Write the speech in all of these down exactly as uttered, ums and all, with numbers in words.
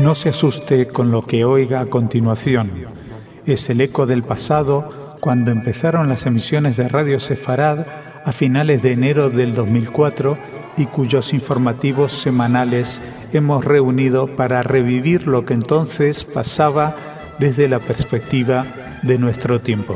No se asuste con lo que oiga a continuación. Es el eco del pasado cuando empezaron las emisiones de Radio Sefarad a finales de enero del dos mil cuatro y cuyos informativos semanales hemos reunido para revivir lo que entonces pasaba desde la perspectiva de nuestro tiempo.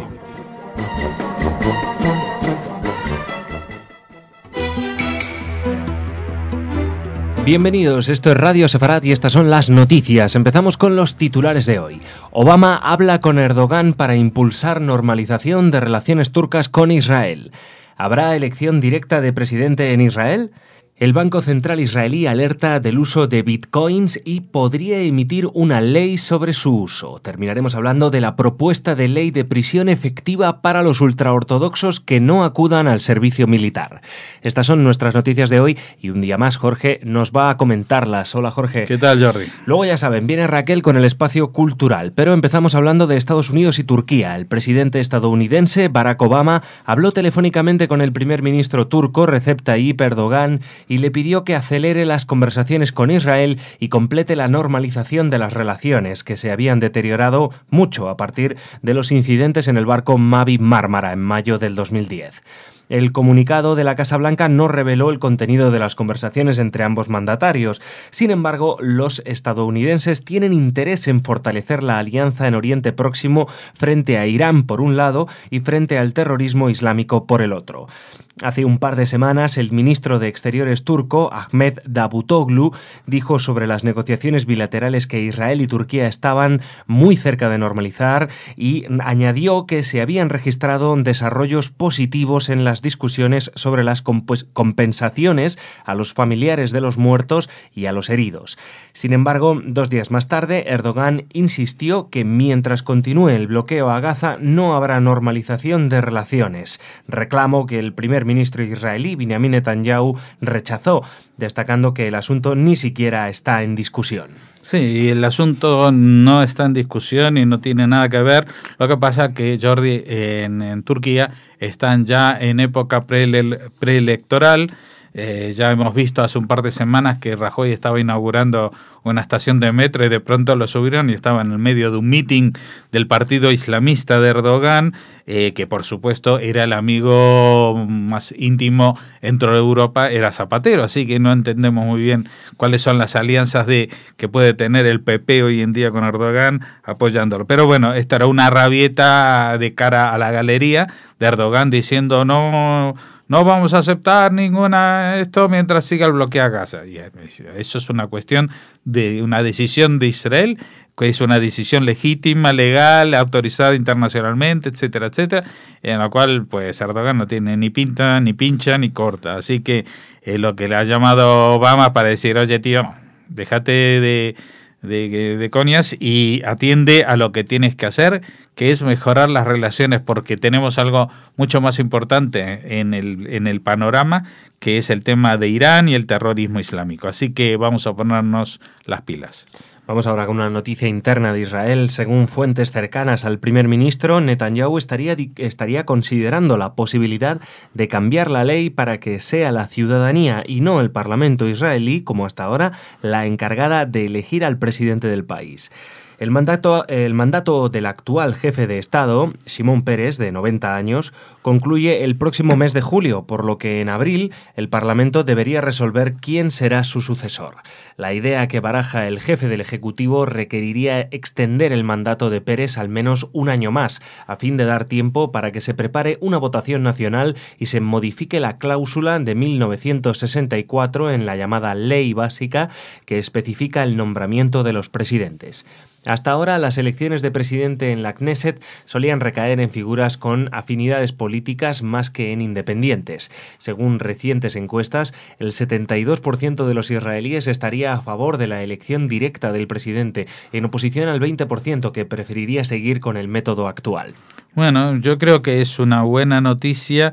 Bienvenidos, esto es Radio Sefarad y estas son las noticias. Empezamos con los titulares de hoy. Obama habla con Erdogan para impulsar normalización de relaciones turcas con Israel. ¿Habrá elección directa de presidente en Israel? El Banco Central israelí alerta del uso de bitcoins y podría emitir una ley sobre su uso. Terminaremos hablando de la propuesta de ley de prisión efectiva para los ultraortodoxos que no acudan al servicio militar. Estas son nuestras noticias de hoy y un día más Jorge nos va a comentarlas. Hola Jorge. ¿Qué tal, Jordi? Luego ya saben, viene Raquel con el espacio cultural, pero empezamos hablando de Estados Unidos y Turquía. El presidente estadounidense Barack Obama habló telefónicamente con el primer ministro turco Recep Tayyip Erdogan y le pidió que acelere las conversaciones con Israel y complete la normalización de las relaciones que se habían deteriorado mucho a partir de los incidentes en el barco Mavi Mármara en mayo del dos mil diez. El comunicado de la Casa Blanca no reveló el contenido de las conversaciones entre ambos mandatarios. Sin embargo, los estadounidenses tienen interés en fortalecer la alianza en Oriente Próximo frente a Irán por un lado y frente al terrorismo islámico por el otro. Hace un par de semanas, el ministro de Exteriores turco, Ahmet Davutoglu, dijo sobre las negociaciones bilaterales que Israel y Turquía estaban muy cerca de normalizar y añadió que se habían registrado desarrollos positivos en las discusiones sobre las comp- compensaciones a los familiares de los muertos y a los heridos. Sin embargo, dos días más tarde, Erdogan insistió que mientras continúe el bloqueo a Gaza no habrá normalización de relaciones. Reclamo que el primer ministro israelí Benjamin Netanyahu rechazó, destacando que el asunto ni siquiera está en discusión. Sí, el asunto no está en discusión y no tiene nada que ver. Lo que pasa es que, Jordi, en, en Turquía están ya en época pre- preelectoral. Eh, ya hemos visto hace un par de semanas que Rajoy estaba inaugurando una estación de metro y de pronto lo subieron y estaba en el medio de un meeting del partido islamista de Erdogan, eh, que por supuesto era el amigo más íntimo dentro de Europa, era Zapatero, así que no entendemos muy bien cuáles son las alianzas de que puede tener el P P hoy en día con Erdogan apoyándolo. Pero bueno, esta era una rabieta de cara a la galería de Erdogan diciendo no... No vamos a aceptar ninguna esto mientras siga el bloqueo a Gaza. Y eso es una cuestión de una decisión de Israel, que es una decisión legítima, legal, autorizada internacionalmente, etcétera, etcétera, en la cual pues Erdogan no tiene ni pinta, ni pincha, ni corta. Así que eh, lo que le ha llamado Obama para decir, oye tío, déjate de... De, de coñas y atiende a lo que tienes que hacer, que es mejorar las relaciones, porque tenemos algo mucho más importante en el, en el panorama, que es el tema de Irán y el terrorismo islámico. Así que vamos a ponernos las pilas. Vamos ahora con una noticia interna de Israel. Según fuentes cercanas al primer ministro, Netanyahu estaría, estaría considerando la posibilidad de cambiar la ley para que sea la ciudadanía y no el Parlamento israelí, como hasta ahora, la encargada de elegir al presidente del país. El mandato, el mandato del actual jefe de Estado, Shimon Peres, de noventa años, concluye el próximo mes de julio, por lo que en abril el Parlamento debería resolver quién será su sucesor. La idea que baraja el jefe del Ejecutivo requeriría extender el mandato de Peres al menos un año más, a fin de dar tiempo para que se prepare una votación nacional y se modifique la cláusula de mil novecientos sesenta y cuatro en la llamada Ley Básica que especifica el nombramiento de los presidentes. Hasta ahora, las elecciones de presidente en la Knesset solían recaer en figuras con afinidades políticas más que en independientes. Según recientes encuestas, el setenta y dos por ciento de los israelíes estaría a favor de la elección directa del presidente, en oposición al veinte por ciento que preferiría seguir con el método actual. Bueno, yo creo que es una buena noticia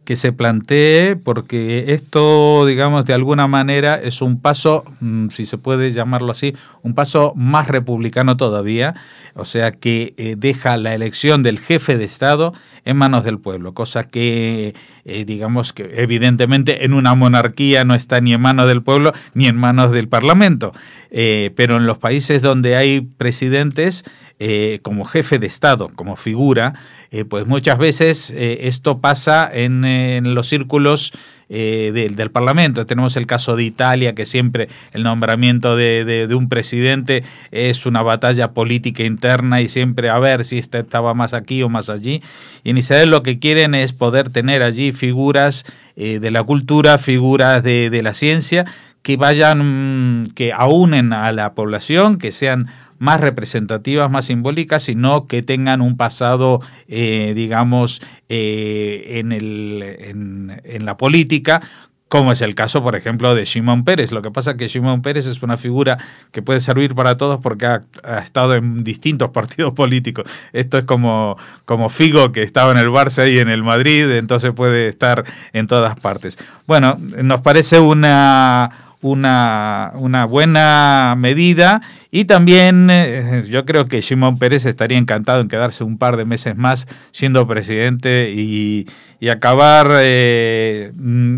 que se plantee, porque esto, digamos, de alguna manera es un paso, si se puede llamarlo así, un paso más republicano todavía, o sea que eh, deja la elección del jefe de Estado en manos del pueblo, cosa que, eh, digamos, que evidentemente en una monarquía no está ni en manos del pueblo ni en manos del Parlamento, eh, pero en los países donde hay presidentes, Eh, como jefe de Estado, como figura, eh, pues muchas veces eh, esto pasa en, en los círculos eh, de, del Parlamento. Tenemos el caso de Italia, que siempre el nombramiento de, de, de un presidente es una batalla política interna y siempre a ver si este estaba más aquí o más allí. Y en Israel lo que quieren es poder tener allí figuras eh, de la cultura, figuras de, de la ciencia, que vayan, que aúnen a la población, que sean más representativas, más simbólicas, sino que tengan un pasado, eh, digamos, eh, en, el, en, en la política, como es el caso, por ejemplo, de Shimon Peres. Lo que pasa es que Shimon Peres es una figura que puede servir para todos porque ha, ha estado en distintos partidos políticos. Esto es como, como Figo, que estaba en el Barça y en el Madrid, entonces puede estar en todas partes. Bueno, nos parece una... Una, una buena medida y también eh, yo creo que Shimon Peres estaría encantado en quedarse un par de meses más siendo presidente y, y acabar eh,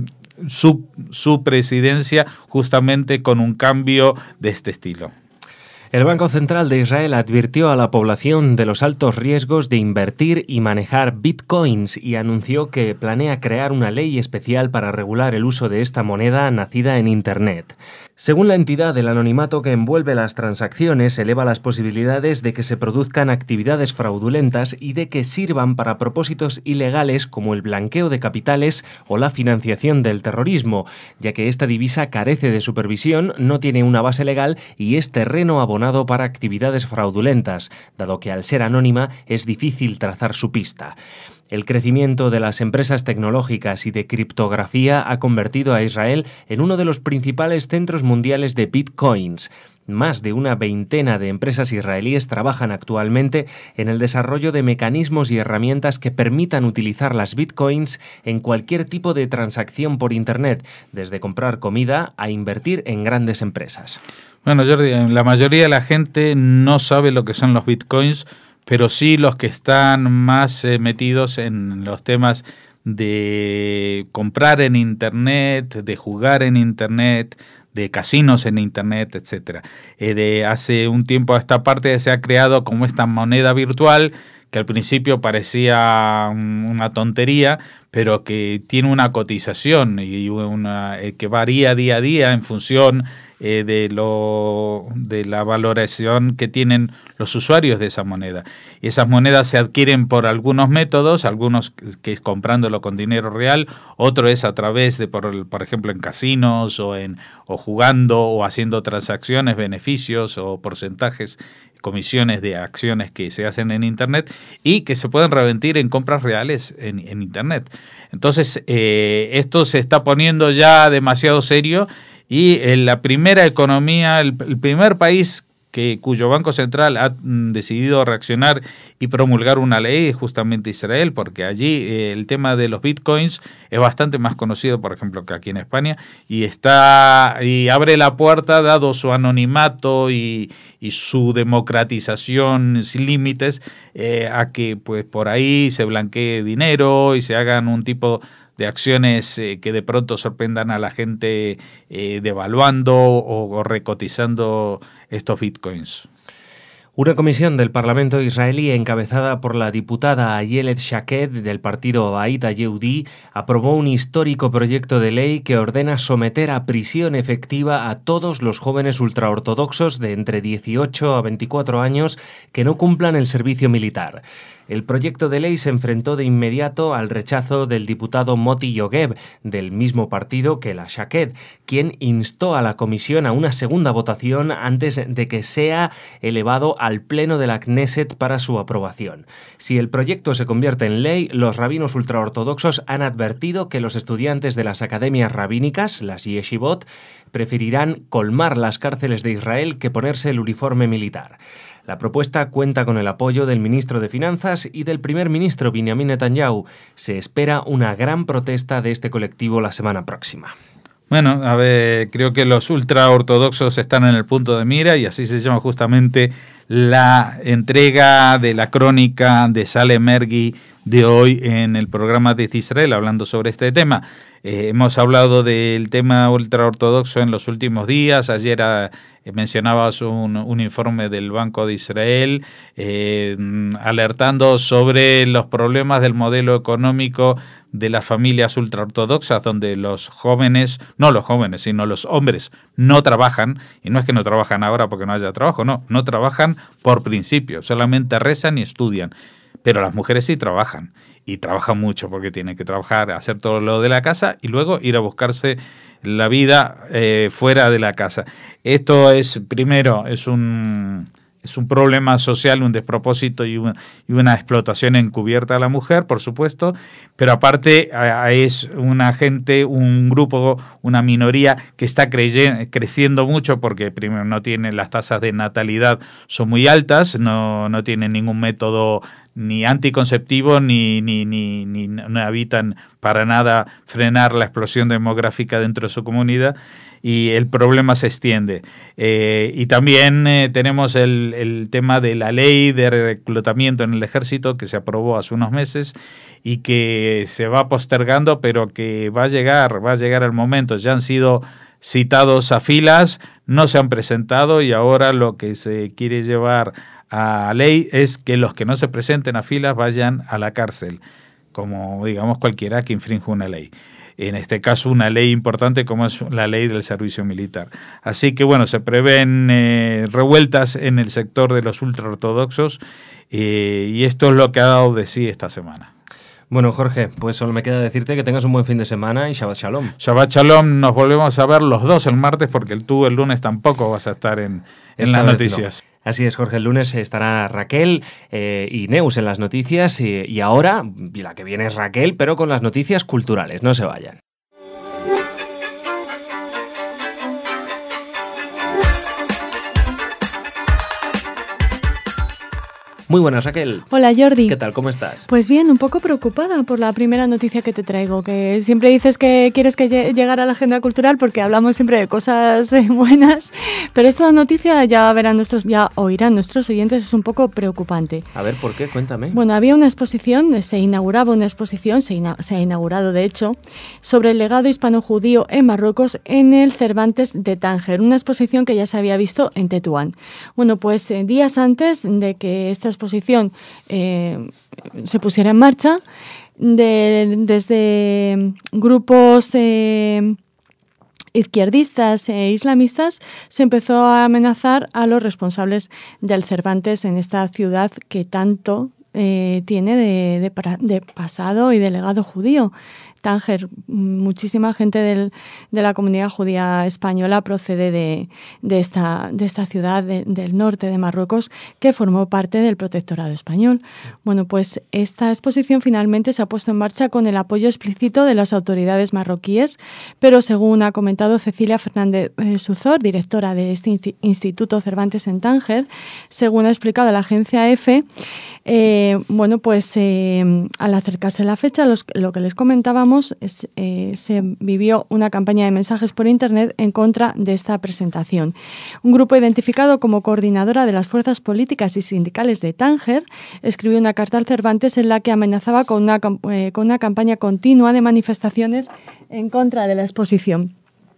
su, su presidencia justamente con un cambio de este estilo. El Banco Central de Israel advirtió a la población de los altos riesgos de invertir y manejar bitcoins y anunció que planea crear una ley especial para regular el uso de esta moneda nacida en Internet. Según la entidad, el anonimato que envuelve las transacciones eleva las posibilidades de que se produzcan actividades fraudulentas y de que sirvan para propósitos ilegales como el blanqueo de capitales o la financiación del terrorismo, ya que esta divisa carece de supervisión, no tiene una base legal y es terreno abonado para actividades fraudulentas, dado que al ser anónima es difícil trazar su pista. El crecimiento de las empresas tecnológicas y de criptografía ha convertido a Israel en uno de los principales centros mundiales de bitcoins. Más de una veintena de empresas israelíes trabajan actualmente en el desarrollo de mecanismos y herramientas que permitan utilizar las bitcoins en cualquier tipo de transacción por Internet, desde comprar comida a invertir en grandes empresas. Bueno, Jordi, la mayoría de la gente no sabe lo que son los bitcoins, pero sí los que están más eh, metidos en los temas de comprar en Internet, de jugar en Internet, de casinos en Internet, etcétera. Eh, de hace un tiempo a esta parte se ha creado como esta moneda virtual que al principio parecía una tontería, pero que tiene una cotización y una eh, que varía día a día en función eh, de lo de la valoración que tienen los usuarios de esa moneda. Y esas monedas se adquieren por algunos métodos, algunos que es comprándolo con dinero real, otro es a través de, por, por ejemplo, en casinos o en o jugando o haciendo transacciones, beneficios o porcentajes, comisiones de acciones que se hacen en Internet y que se pueden revertir en compras reales en, en Internet. Entonces, eh, esto se está poniendo ya demasiado serio y en la primera economía, el, el primer país que cuyo Banco Central ha mm, decidido reaccionar y promulgar una ley es justamente Israel, porque allí eh, el tema de los bitcoins es bastante más conocido, por ejemplo, que aquí en España, y está y abre la puerta, dado su anonimato y, y su democratización sin límites, eh, a que pues por ahí se blanquee dinero y se hagan un tipo de acciones eh, que de pronto sorprendan a la gente eh, devaluando o, o recotizando estos bitcoins. Una comisión del Parlamento israelí encabezada por la diputada Ayelet Shaked del partido Abait Yehudi aprobó un histórico proyecto de ley que ordena someter a prisión efectiva a todos los jóvenes ultraortodoxos de entre dieciocho a veinticuatro años que no cumplan el servicio militar. El proyecto de ley se enfrentó de inmediato al rechazo del diputado Moti Yogev, del mismo partido que la Shaked, quien instó a la comisión a una segunda votación antes de que sea elevado al Pleno de la Knesset para su aprobación. Si el proyecto se convierte en ley, los rabinos ultraortodoxos han advertido que los estudiantes de las academias rabínicas, las yeshivot, preferirán colmar las cárceles de Israel que ponerse el uniforme militar. La propuesta cuenta con el apoyo del ministro de Finanzas y del primer ministro Benjamin Netanyahu. Se espera una gran protesta de este colectivo la semana próxima. Bueno, a ver, creo que los ultraortodoxos están en el punto de mira y así se llama justamente la entrega de la crónica de Sale Mergui de hoy en el programa de Israel, hablando sobre este tema. Eh, hemos hablado del tema ultraortodoxo en los últimos días. Ayer a, eh, mencionabas un, un informe del Banco de Israel eh, alertando sobre los problemas del modelo económico de las familias ultraortodoxas, donde los jóvenes, no los jóvenes, sino los hombres no trabajan, y no es que no trabajan ahora porque no haya trabajo, no, no trabajan por principio, solamente rezan y estudian, pero las mujeres sí trabajan, y trabajan mucho porque tienen que trabajar, hacer todo lo de la casa y luego ir a buscarse la vida eh, fuera de la casa. Esto es, primero, es un... Es un problema social, un despropósito y una, y una explotación encubierta a la mujer, por supuesto, pero aparte a, es una gente, un grupo, una minoría que está creye, creciendo mucho porque primero no tienen las tasas de natalidad, son muy altas, no, no tienen ningún método ni anticonceptivo ni, ni, ni, ni no evitan para nada frenar la explosión demográfica dentro de su comunidad. Y el problema se extiende. Eh, y también eh, tenemos el, el tema de la ley de reclutamiento en el ejército que se aprobó hace unos meses y que se va postergando, pero que va a llegar, va a llegar el momento. Ya han sido citados a filas, no se han presentado y ahora lo que se quiere llevar a ley es que los que no se presenten a filas vayan a la cárcel, como digamos cualquiera que infrinja una ley. En este caso una ley importante como es la ley del servicio militar. Así que bueno, se prevén eh, revueltas en el sector de los ultraortodoxos eh, y esto es lo que ha dado de sí esta semana. Bueno, Jorge, pues solo me queda decirte que tengas un buen fin de semana y Shabbat Shalom. Shabbat Shalom, nos volvemos a ver los dos el martes porque tú el lunes tampoco vas a estar en, en las noticias. No. Así es, Jorge, el lunes estará Raquel eh, y Neus en las noticias y, y ahora la que viene es Raquel, pero con las noticias culturales, no se vayan. Muy buenas, Raquel. Hola, Jordi. ¿Qué tal? ¿Cómo estás? Pues bien, un poco preocupada por la primera noticia que te traigo, que siempre dices que quieres que llegara a la agenda cultural porque hablamos siempre de cosas buenas, pero esta noticia ya verán nuestros, ya oirán nuestros oyentes, es un poco preocupante. A ver, ¿por qué? Cuéntame. Bueno, había una exposición, se inauguraba una exposición, se, ina, se ha inaugurado de hecho, sobre el legado hispano-judío en Marruecos en el Cervantes de Tánger, una exposición que ya se había visto en Tetuán. Bueno, pues eh, días antes de que esta exposición eh, se pusiera en marcha, de, desde grupos eh, izquierdistas e islamistas se empezó a amenazar a los responsables del Cervantes en esta ciudad que tanto eh, tiene de, de, de pasado y de legado judío. Tánger, muchísima gente del, de la comunidad judía española procede de, de, esta, de esta ciudad de, del norte de Marruecos que formó parte del protectorado español. Bueno, pues esta exposición finalmente se ha puesto en marcha con el apoyo explícito de las autoridades marroquíes, pero según ha comentado Cecilia Fernández eh, Suzor, directora de este Instituto Cervantes en Tánger, según ha explicado la agencia EFE, eh, bueno, pues eh, al acercarse la fecha, los, lo que les comentábamos, Es, eh, se vivió una campaña de mensajes por internet en contra de esta presentación. Un grupo identificado como coordinadora de las fuerzas políticas y sindicales de Tánger escribió una carta al Cervantes en la que amenazaba con una, eh, con una campaña continua de manifestaciones en contra de la exposición.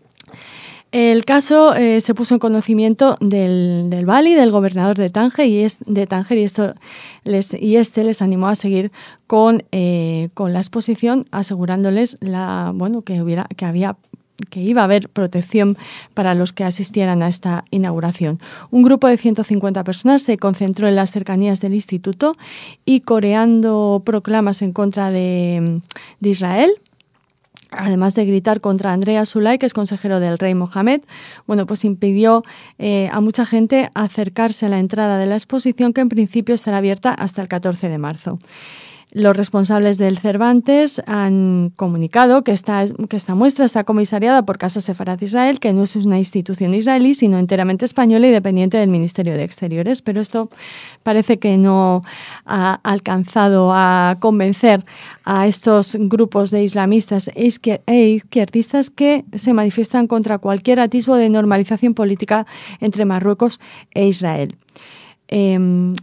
El caso eh, se puso en conocimiento del, del Bali, del gobernador de Tánger, y, es, de Tánger y, esto les, y este les animó a seguir con, eh, con la exposición, asegurándoles la, bueno, que, hubiera, que, había, que iba a haber protección para los que asistieran a esta inauguración. Un grupo de ciento cincuenta personas se concentró en las cercanías del instituto y coreando proclamas en contra de, de Israel, además de gritar contra Andrea Sulay, que es consejero del rey Mohamed, bueno, pues impidió eh, a mucha gente acercarse a la entrada de la exposición, que en principio estará abierta hasta el catorce de marzo. Los responsables del Cervantes han comunicado que esta, que esta muestra está comisariada por Casa Sefarad Israel, que no es una institución israelí, sino enteramente española y dependiente del Ministerio de Exteriores. Pero esto parece que no ha alcanzado a convencer a estos grupos de islamistas e izquierdistas que se manifiestan contra cualquier atisbo de normalización política entre Marruecos e Israel. Eh,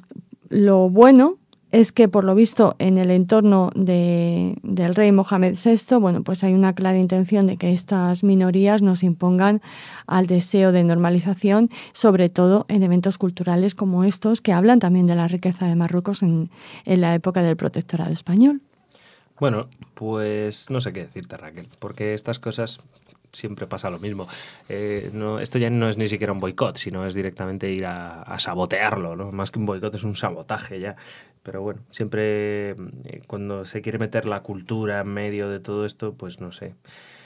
lo bueno es que, por lo visto, en el entorno de, del rey Mohamed sexto, bueno, pues hay una clara intención de que estas minorías nos impongan al deseo de normalización, sobre todo en eventos culturales como estos, que hablan también de la riqueza de Marruecos en, en la época del protectorado español. Bueno, pues no sé qué decirte, Raquel, porque estas cosas siempre pasa lo mismo. Eh, no, esto ya no es ni siquiera un boicot, sino es directamente ir a, a sabotearlo, ¿no? Más que un boicot es un sabotaje ya. Pero bueno, siempre eh, cuando se quiere meter la cultura en medio de todo esto, pues no sé.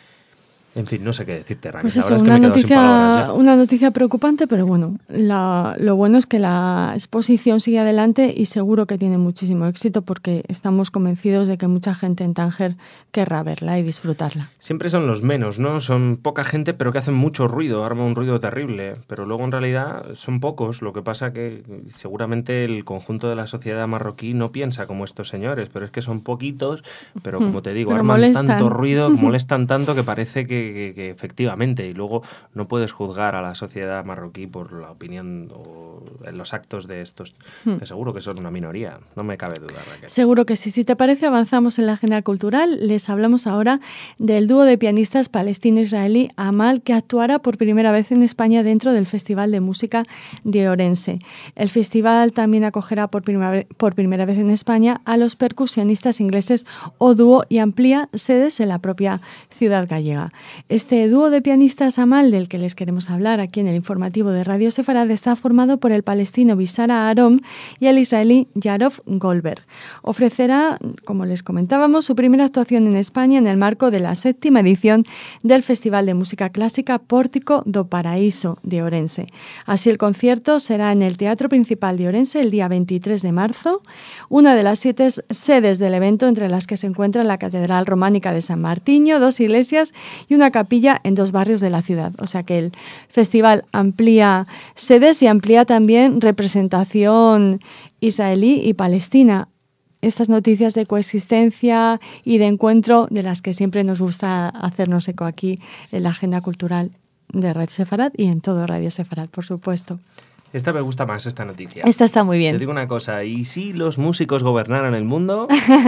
En fin, no sé qué decirte, Raquel. Pues la eso, verdad es que una, me he quedado sin palabras noticia, ya. una noticia preocupante, pero bueno, la, lo bueno es que la exposición sigue adelante y seguro que tiene muchísimo éxito porque estamos convencidos de que mucha gente en Tánger querrá verla y disfrutarla. Siempre son los menos, ¿no? Son poca gente, pero que hacen mucho ruido, arma un ruido terrible. Pero luego en realidad son pocos. Lo que pasa que seguramente el conjunto de la sociedad marroquí no piensa como estos señores, pero es que son poquitos, pero como te digo, Pero arman molestan. tanto ruido, molestan tanto que parece que Que, que efectivamente, y luego no puedes juzgar a la sociedad marroquí por la opinión o en los actos de estos, hmm. que seguro que son una minoría, no me cabe duda, Raquel. Seguro que sí. Si te parece, avanzamos en la agenda cultural. Les hablamos ahora del dúo de pianistas palestino-israelí Amal, que actuará por primera vez en España dentro del Festival de Música de Orense. El festival también acogerá por primera, por primera vez en España a los percusionistas ingleses Odúo y amplía sedes en la propia ciudad gallega. Este dúo de pianistas Amal, del que les queremos hablar aquí en el informativo de Radio Sefarad, está formado por el palestino Bisara Arom y el israelí Yarov Goldberg. Ofrecerá, como les comentábamos, su primera actuación en España en el marco de la séptima edición del Festival de Música Clásica Pórtico do Paraíso de Orense. Así, el concierto será en el Teatro Principal de Orense el día veintitrés de marzo, una de las siete sedes del evento, entre las que se encuentra la Catedral Románica de San Martiño, dos iglesias y una capilla en dos barrios de la ciudad. O sea que el festival amplía sedes y amplía también representación israelí y palestina. Estas noticias de coexistencia y de encuentro de las que siempre nos gusta hacernos eco aquí en la agenda cultural de Radio Sefarad y en todo Radio Sefarad, por supuesto. Esta me gusta más, esta noticia. Esta está muy bien. Te digo una cosa, ¿y si los músicos gobernaran el mundo?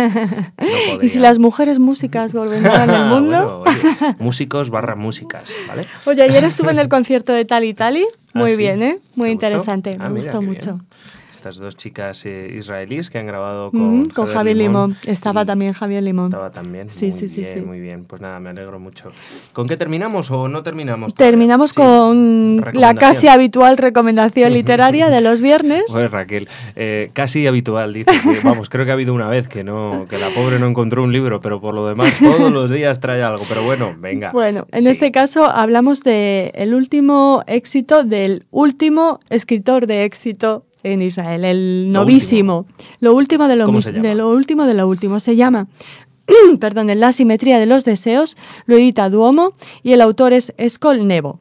No ¿Y si las mujeres músicas gobernaran el mundo? Bueno, oye, músicos barra músicas, ¿vale? Oye, ayer estuve en el concierto de Tali Tali. Muy ¿Ah, bien, sí? ¿eh? Muy ¿Te interesante. gustó? Ah, me mira, gustó qué mucho. Bien. Estas dos chicas eh, israelíes que han grabado con, mm, con Javier Limón. Limón. Estaba y también Javier Limón. Estaba también. Sí, muy sí, bien, sí, sí. Muy bien. Pues nada, me alegro mucho. ¿Con qué terminamos o no terminamos? Terminamos sí. con la casi habitual recomendación literaria de los viernes. Pues Raquel, eh, casi habitual, dices. Que, vamos, creo que ha habido una vez que no, que la pobre no encontró un libro, pero por lo demás todos los días trae algo. Pero bueno, venga. Bueno, en sí. este caso hablamos de el último éxito del último escritor de éxito en Israel, el novísimo. Lo último de lo, mis, de lo último de lo último. Se llama, perdón, en La simetría de los deseos, lo edita Duomo y el autor es Eskol Nebo.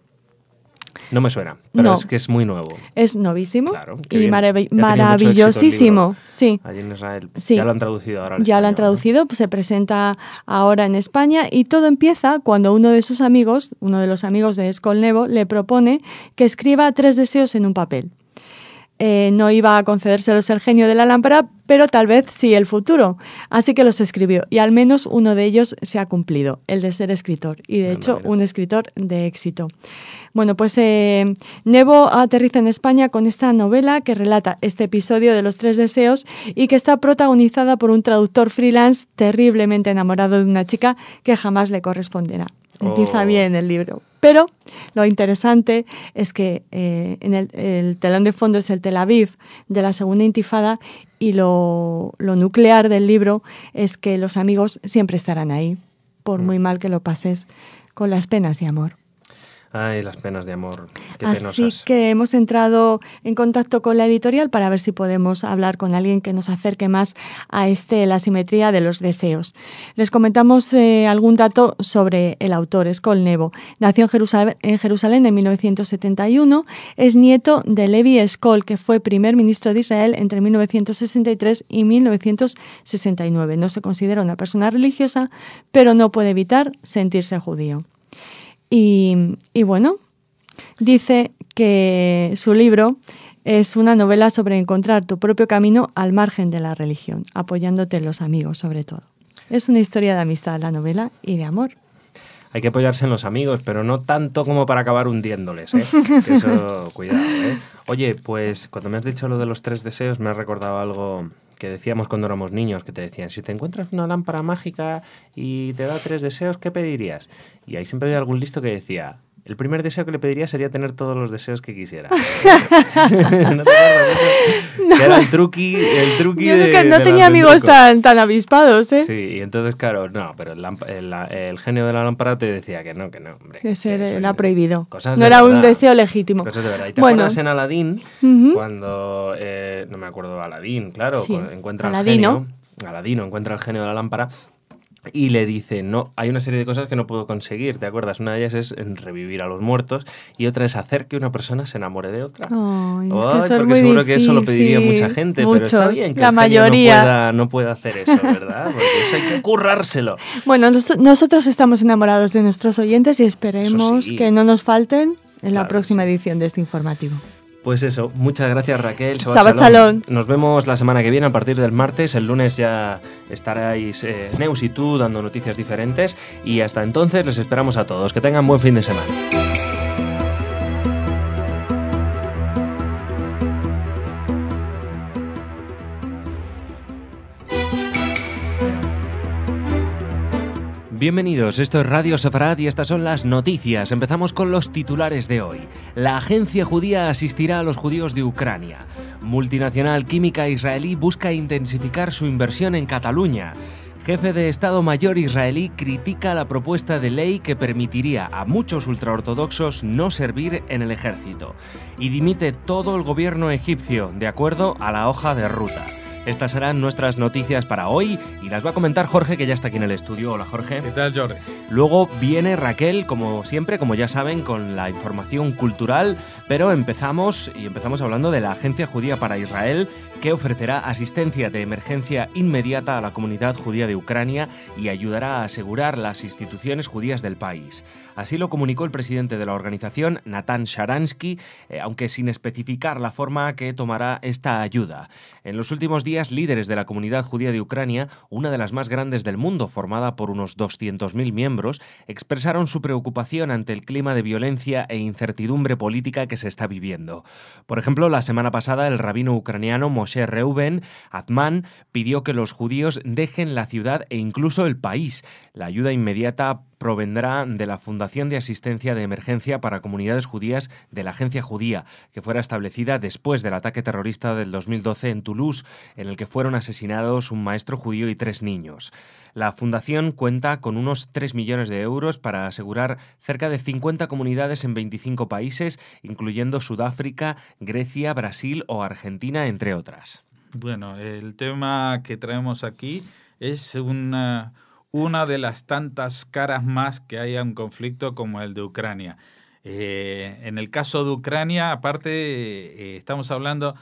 No me suena, pero no. es que es muy nuevo. Es novísimo claro, y marav- maravillosísimo. Sí. Allí en Israel. Sí. Ya lo han traducido ahora. Ya español, lo han traducido, ¿no? Pues se presenta ahora en España y todo empieza cuando uno de sus amigos, uno de los amigos de Eskol Nebo, le propone que escriba tres deseos en un papel. Eh, no iba a concedérselos el genio de la lámpara, pero tal vez sí el futuro. Así que los escribió y al menos uno de ellos se ha cumplido, el de ser escritor. Y de hecho, un escritor de éxito. Bueno, pues eh, Nebo aterriza en España con esta novela que relata este episodio de los tres deseos y que está protagonizada por un traductor freelance terriblemente enamorado de una chica que jamás le corresponderá. Empieza oh. bien el libro. Pero lo interesante es que eh, en el, el telón de fondo es el Tel Aviv de la Segunda Intifada y lo, lo nuclear del libro es que los amigos siempre estarán ahí, por muy mal que lo pases, con las penas y amor. Ay, las penas de amor, qué Así penosas. que hemos entrado en contacto con la editorial para ver si podemos hablar con alguien que nos acerque más a este La simetría de los deseos. Les comentamos eh, algún dato sobre el autor, Eshkol Nevo. Nació en Jerusalén, en Jerusalén en mil novecientos setenta y uno, es nieto de Levi Eshkol, que fue primer ministro de Israel entre mil novecientos sesenta y tres y mil novecientos sesenta y nueve. No se considera una persona religiosa, pero no puede evitar sentirse judío. Y, y bueno, dice que su libro es una novela sobre encontrar tu propio camino al margen de la religión, apoyándote en los amigos sobre todo. Es una historia de amistad la novela y de amor. Hay que apoyarse en los amigos, pero no tanto como para acabar hundiéndoles, ¿eh? Que eso, cuidado, ¿eh? Oye, pues cuando me has dicho lo de los tres deseos me has recordado algo que decíamos cuando éramos niños, que te decían, si te encuentras una lámpara mágica y te da tres deseos, ¿qué pedirías? Y ahí siempre había algún listo que decía, el primer deseo que le pediría sería tener todos los deseos que quisiera. ¿No te acuerdas de eso? No. Que era el truqui, el truqui Yo de, que no de tenía amigos tan, tan avispados, ¿eh? Sí, y entonces, claro, no, pero el, el, el genio de la lámpara te decía que no, que no, hombre. De ser, era prohibido. Cosas no de era verdad. Un deseo legítimo. Cosas de verdad. ¿Y te bueno. acuerdas en Aladín? Uh-huh. Cuando, eh, no me acuerdo, Aladín, claro, sí. encuentra Aladino. al genio. Aladino encuentra al genio de la lámpara. Y le dice, no, hay una serie de cosas que no puedo conseguir, ¿te acuerdas? Una de ellas es revivir a los muertos y otra es hacer que una persona se enamore de otra. Ay, oh, es que eso porque es muy seguro difícil. Que eso lo pediría mucha gente, Muchos, pero está bien que la el mayoría. No, pueda, no pueda hacer eso, ¿verdad? Porque eso hay que currárselo. Bueno, nos, nosotros estamos enamorados de nuestros oyentes y esperemos sí. que no nos falten en claro la próxima sí. edición de este informativo. Pues eso, muchas gracias Raquel. Shabbat Shalom. Nos vemos la semana que viene a partir del martes. El lunes ya estaréis eh, Neus y tú dando noticias diferentes. Y hasta entonces les esperamos a todos. Que tengan buen fin de semana. Bienvenidos, esto es Radio Sefarad y estas son las noticias. Empezamos con los titulares de hoy. La agencia judía asistirá a los judíos de Ucrania. Multinacional química israelí busca intensificar su inversión en Cataluña. Jefe de Estado Mayor israelí critica la propuesta de ley que permitiría a muchos ultraortodoxos no servir en el ejército. Y dimite todo el gobierno egipcio, de acuerdo a la hoja de ruta. Estas serán nuestras noticias para hoy y las va a comentar Jorge, que ya está aquí en el estudio. Hola, Jorge. ¿Qué tal, Jordi? Luego viene Raquel, como siempre, como ya saben, con la información cultural, pero empezamos y empezamos hablando de la Agencia Judía para Israel, que ofrecerá asistencia de emergencia inmediata a la comunidad judía de Ucrania y ayudará a asegurar las instituciones judías del país. Así lo comunicó el presidente de la organización, Natan Sharansky, eh, aunque sin especificar la forma que tomará esta ayuda. En los últimos días, líderes de la comunidad judía de Ucrania, una de las más grandes del mundo, formada por unos doscientos mil miembros, expresaron su preocupación ante el clima de violencia e incertidumbre política que se está viviendo. Por ejemplo, la semana pasada, el rabino ucraniano Moshe Reuben Atman pidió que los judíos dejen la ciudad e incluso el país. La ayuda inmediata provendrá de la Fundación de Asistencia de Emergencia para Comunidades Judías de la Agencia Judía, que fuera establecida después del ataque terrorista del dos mil doce en Toulouse, en el que fueron asesinados un maestro judío y tres niños. La fundación cuenta con unos tres millones de euros para asegurar cerca de cincuenta comunidades en veinticinco países, incluyendo Sudáfrica, Grecia, Brasil o Argentina, entre otras. Bueno, el tema que traemos aquí es una... una de las tantas caras más que hay a un conflicto como el de Ucrania. Eh, en el caso de Ucrania, aparte, eh, estamos hablando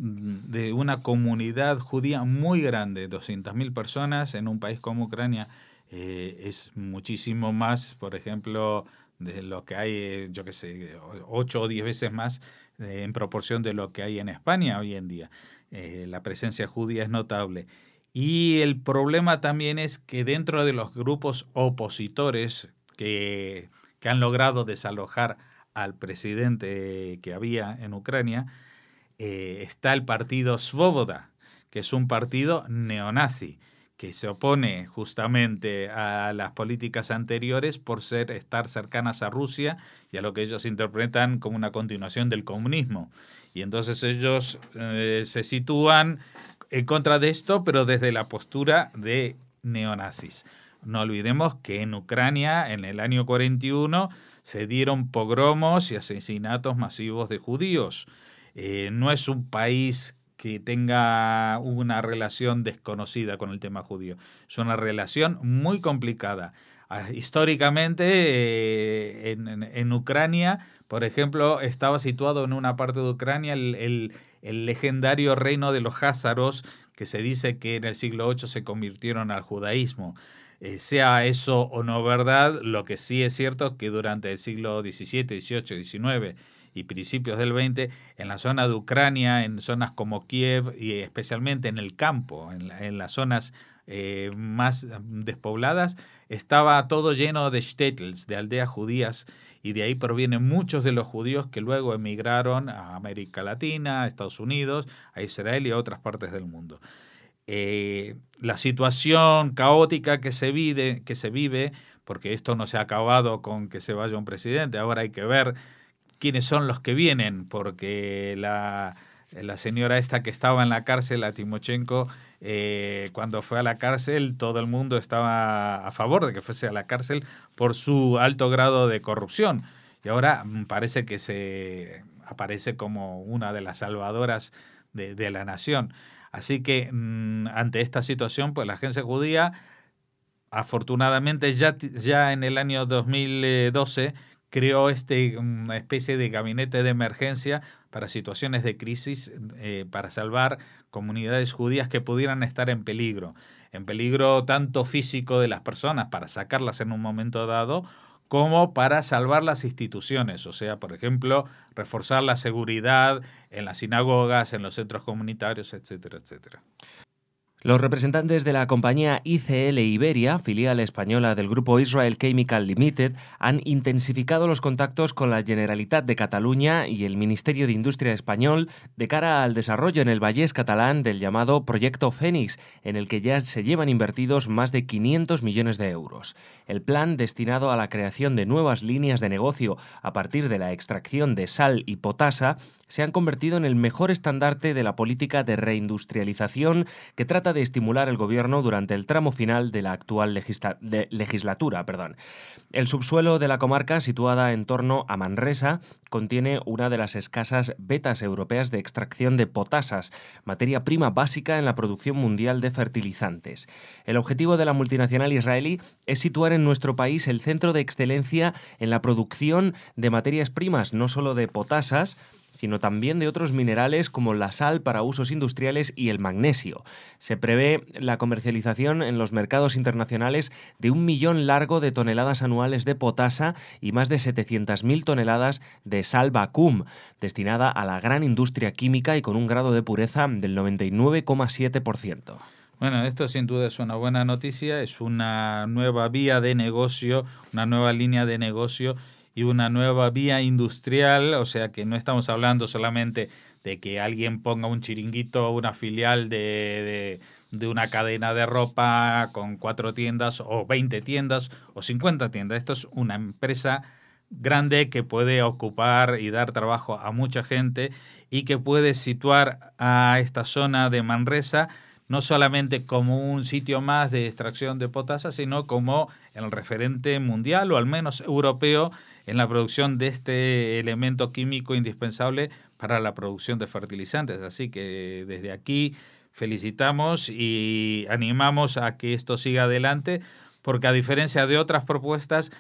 de una comunidad judía muy grande, doscientas mil personas en un país como Ucrania. Eh, es muchísimo más, por ejemplo, de lo que hay, yo qué sé, ocho o diez veces más eh, en proporción de lo que hay en España hoy en día. Eh, la presencia judía es notable. Y el problema también es que dentro de los grupos opositores que, que han logrado desalojar al presidente que había en Ucrania, eh, está el partido Svoboda, que es un partido neonazi, que se opone justamente a las políticas anteriores por ser, estar cercanas a Rusia y a lo que ellos interpretan como una continuación del comunismo. Y entonces ellos eh, se sitúan en contra de esto, pero desde la postura de neonazis. No olvidemos que en Ucrania, en el año cuarenta y uno, se dieron pogromos y asesinatos masivos de judíos. Eh, no es un país que tenga una relación desconocida con el tema judío. Es una relación muy complicada. Históricamente, eh, en, en, en Ucrania, por ejemplo, estaba situado en una parte de Ucrania el, el, el legendario reino de los házaros, que se dice que en el siglo ocho se convirtieron al judaísmo. Eh, sea eso o no verdad, lo que sí es cierto es que durante el siglo diecisiete, dieciocho, diecinueve y principios del veinte, en la zona de Ucrania, en zonas como Kiev y especialmente en el campo, en, la, en las zonas eh, más despobladas, estaba todo lleno de shtetls, de aldeas judías, y de ahí provienen muchos de los judíos que luego emigraron a América Latina, a Estados Unidos, a Israel y a otras partes del mundo. Eh, la situación caótica que se vive, que se vive, porque esto no se ha acabado con que se vaya un presidente, ahora hay que ver quiénes son los que vienen, porque la, la señora esta que estaba en la cárcel, la Timochenko, eh, cuando fue a la cárcel, todo el mundo estaba a favor de que fuese a la cárcel por su alto grado de corrupción. Y ahora parece que se aparece como una de las salvadoras de, de la nación. Así que mmm, ante esta situación, pues la agencia judía, afortunadamente ya, ya en el año dos mil doce, creó este, una especie de gabinete de emergencia para situaciones de crisis, eh, para salvar comunidades judías que pudieran estar en peligro. En peligro tanto físico de las personas, para sacarlas en un momento dado, como para salvar las instituciones, o sea, por ejemplo, reforzar la seguridad en las sinagogas, en los centros comunitarios, etcétera, etcétera. Los representantes de la compañía I C L Iberia, filial española del grupo Israel Chemical Limited, han intensificado los contactos con la Generalitat de Cataluña y el Ministerio de Industria español de cara al desarrollo en el Vallès catalán del llamado Proyecto Fénix, en el que ya se llevan invertidos más de quinientos millones de euros. El plan, destinado a la creación de nuevas líneas de negocio a partir de la extracción de sal y potasa, se han convertido en el mejor estandarte de la política de reindustrialización que trata de estimular el gobierno durante el tramo final de la actual legisla- de legislatura. Perdón. El subsuelo de la comarca, situada en torno a Manresa, contiene una de las escasas vetas europeas de extracción de potasas, materia prima básica en la producción mundial de fertilizantes. El objetivo de la multinacional israelí es situar en nuestro país el centro de excelencia en la producción de materias primas, no solo de potasas, sino también de otros minerales como la sal para usos industriales y el magnesio. Se prevé la comercialización en los mercados internacionales de un millón largo de toneladas anuales de potasa y más de setecientas mil toneladas de sal vacum, destinada a la gran industria química y con un grado de pureza del noventa y nueve coma siete por ciento. Bueno, esto sin duda es una buena noticia, es una nueva vía de negocio, una nueva línea de negocio y una nueva vía industrial, o sea que no estamos hablando solamente de que alguien ponga un chiringuito o una filial de, de, de una cadena de ropa con cuatro tiendas o veinte tiendas o cincuenta tiendas. Esto es una empresa grande que puede ocupar y dar trabajo a mucha gente y que puede situar a esta zona de Manresa no solamente como un sitio más de extracción de potasa, sino como el referente mundial o al menos europeo en la producción de este elemento químico indispensable para la producción de fertilizantes. Así que desde aquí felicitamos y animamos a que esto siga adelante, porque a diferencia de otras propuestas,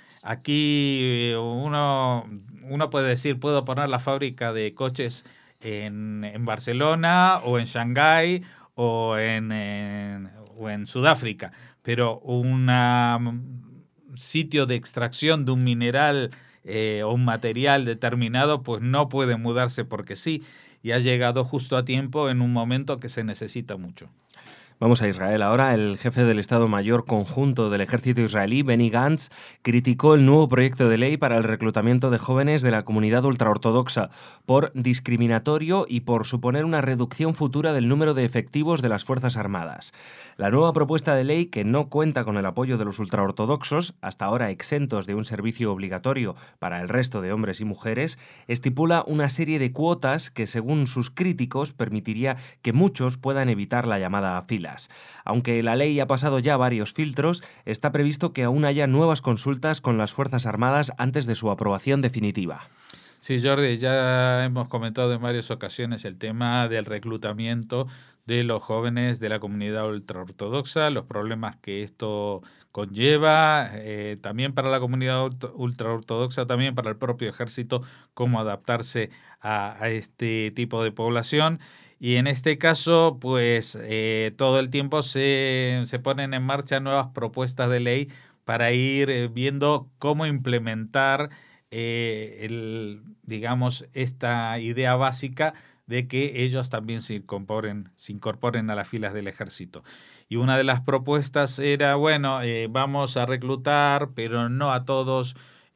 aquí uno, uno puede decir, puedo poner la fábrica de coches en, en Barcelona o en Shanghái o en, en, o en Sudáfrica, pero un sitio de extracción de un mineral eh, o un material determinado pues no puede mudarse porque sí, y ha llegado justo a tiempo en un momento que se necesita mucho. Vamos a Israel ahora. El jefe del Estado Mayor Conjunto del Ejército Israelí, Benny Gantz, criticó el nuevo proyecto de ley para el reclutamiento de jóvenes de la comunidad ultraortodoxa por discriminatorio y por suponer una reducción futura del número de efectivos de las Fuerzas Armadas. La nueva propuesta de ley, que no cuenta con el apoyo de los ultraortodoxos, hasta ahora exentos de un servicio obligatorio para el resto de hombres y mujeres, estipula una serie de cuotas que, según sus críticos, permitiría que muchos puedan evitar la llamada fila. fronteras. Aunque la ley ha pasado ya varios filtros, está previsto que aún haya nuevas consultas con las Fuerzas Armadas antes de su aprobación definitiva. Sí, Jordi, ya hemos comentado en varias ocasiones el tema del reclutamiento de los jóvenes de la comunidad ultraortodoxa, los problemas que esto conlleva, eh, también para la comunidad ultraortodoxa, también para el propio ejército, cómo adaptarse a, a este tipo de población. Y en este caso, pues eh, todo el tiempo se, se ponen en marcha nuevas propuestas de ley para ir eh, viendo cómo implementar Eh, el, digamos, esta idea básica de que ellos también se incorporen, se incorporen a las filas del ejército. Y una de las propuestas era, bueno, eh, vamos a reclutar, pero no a todos,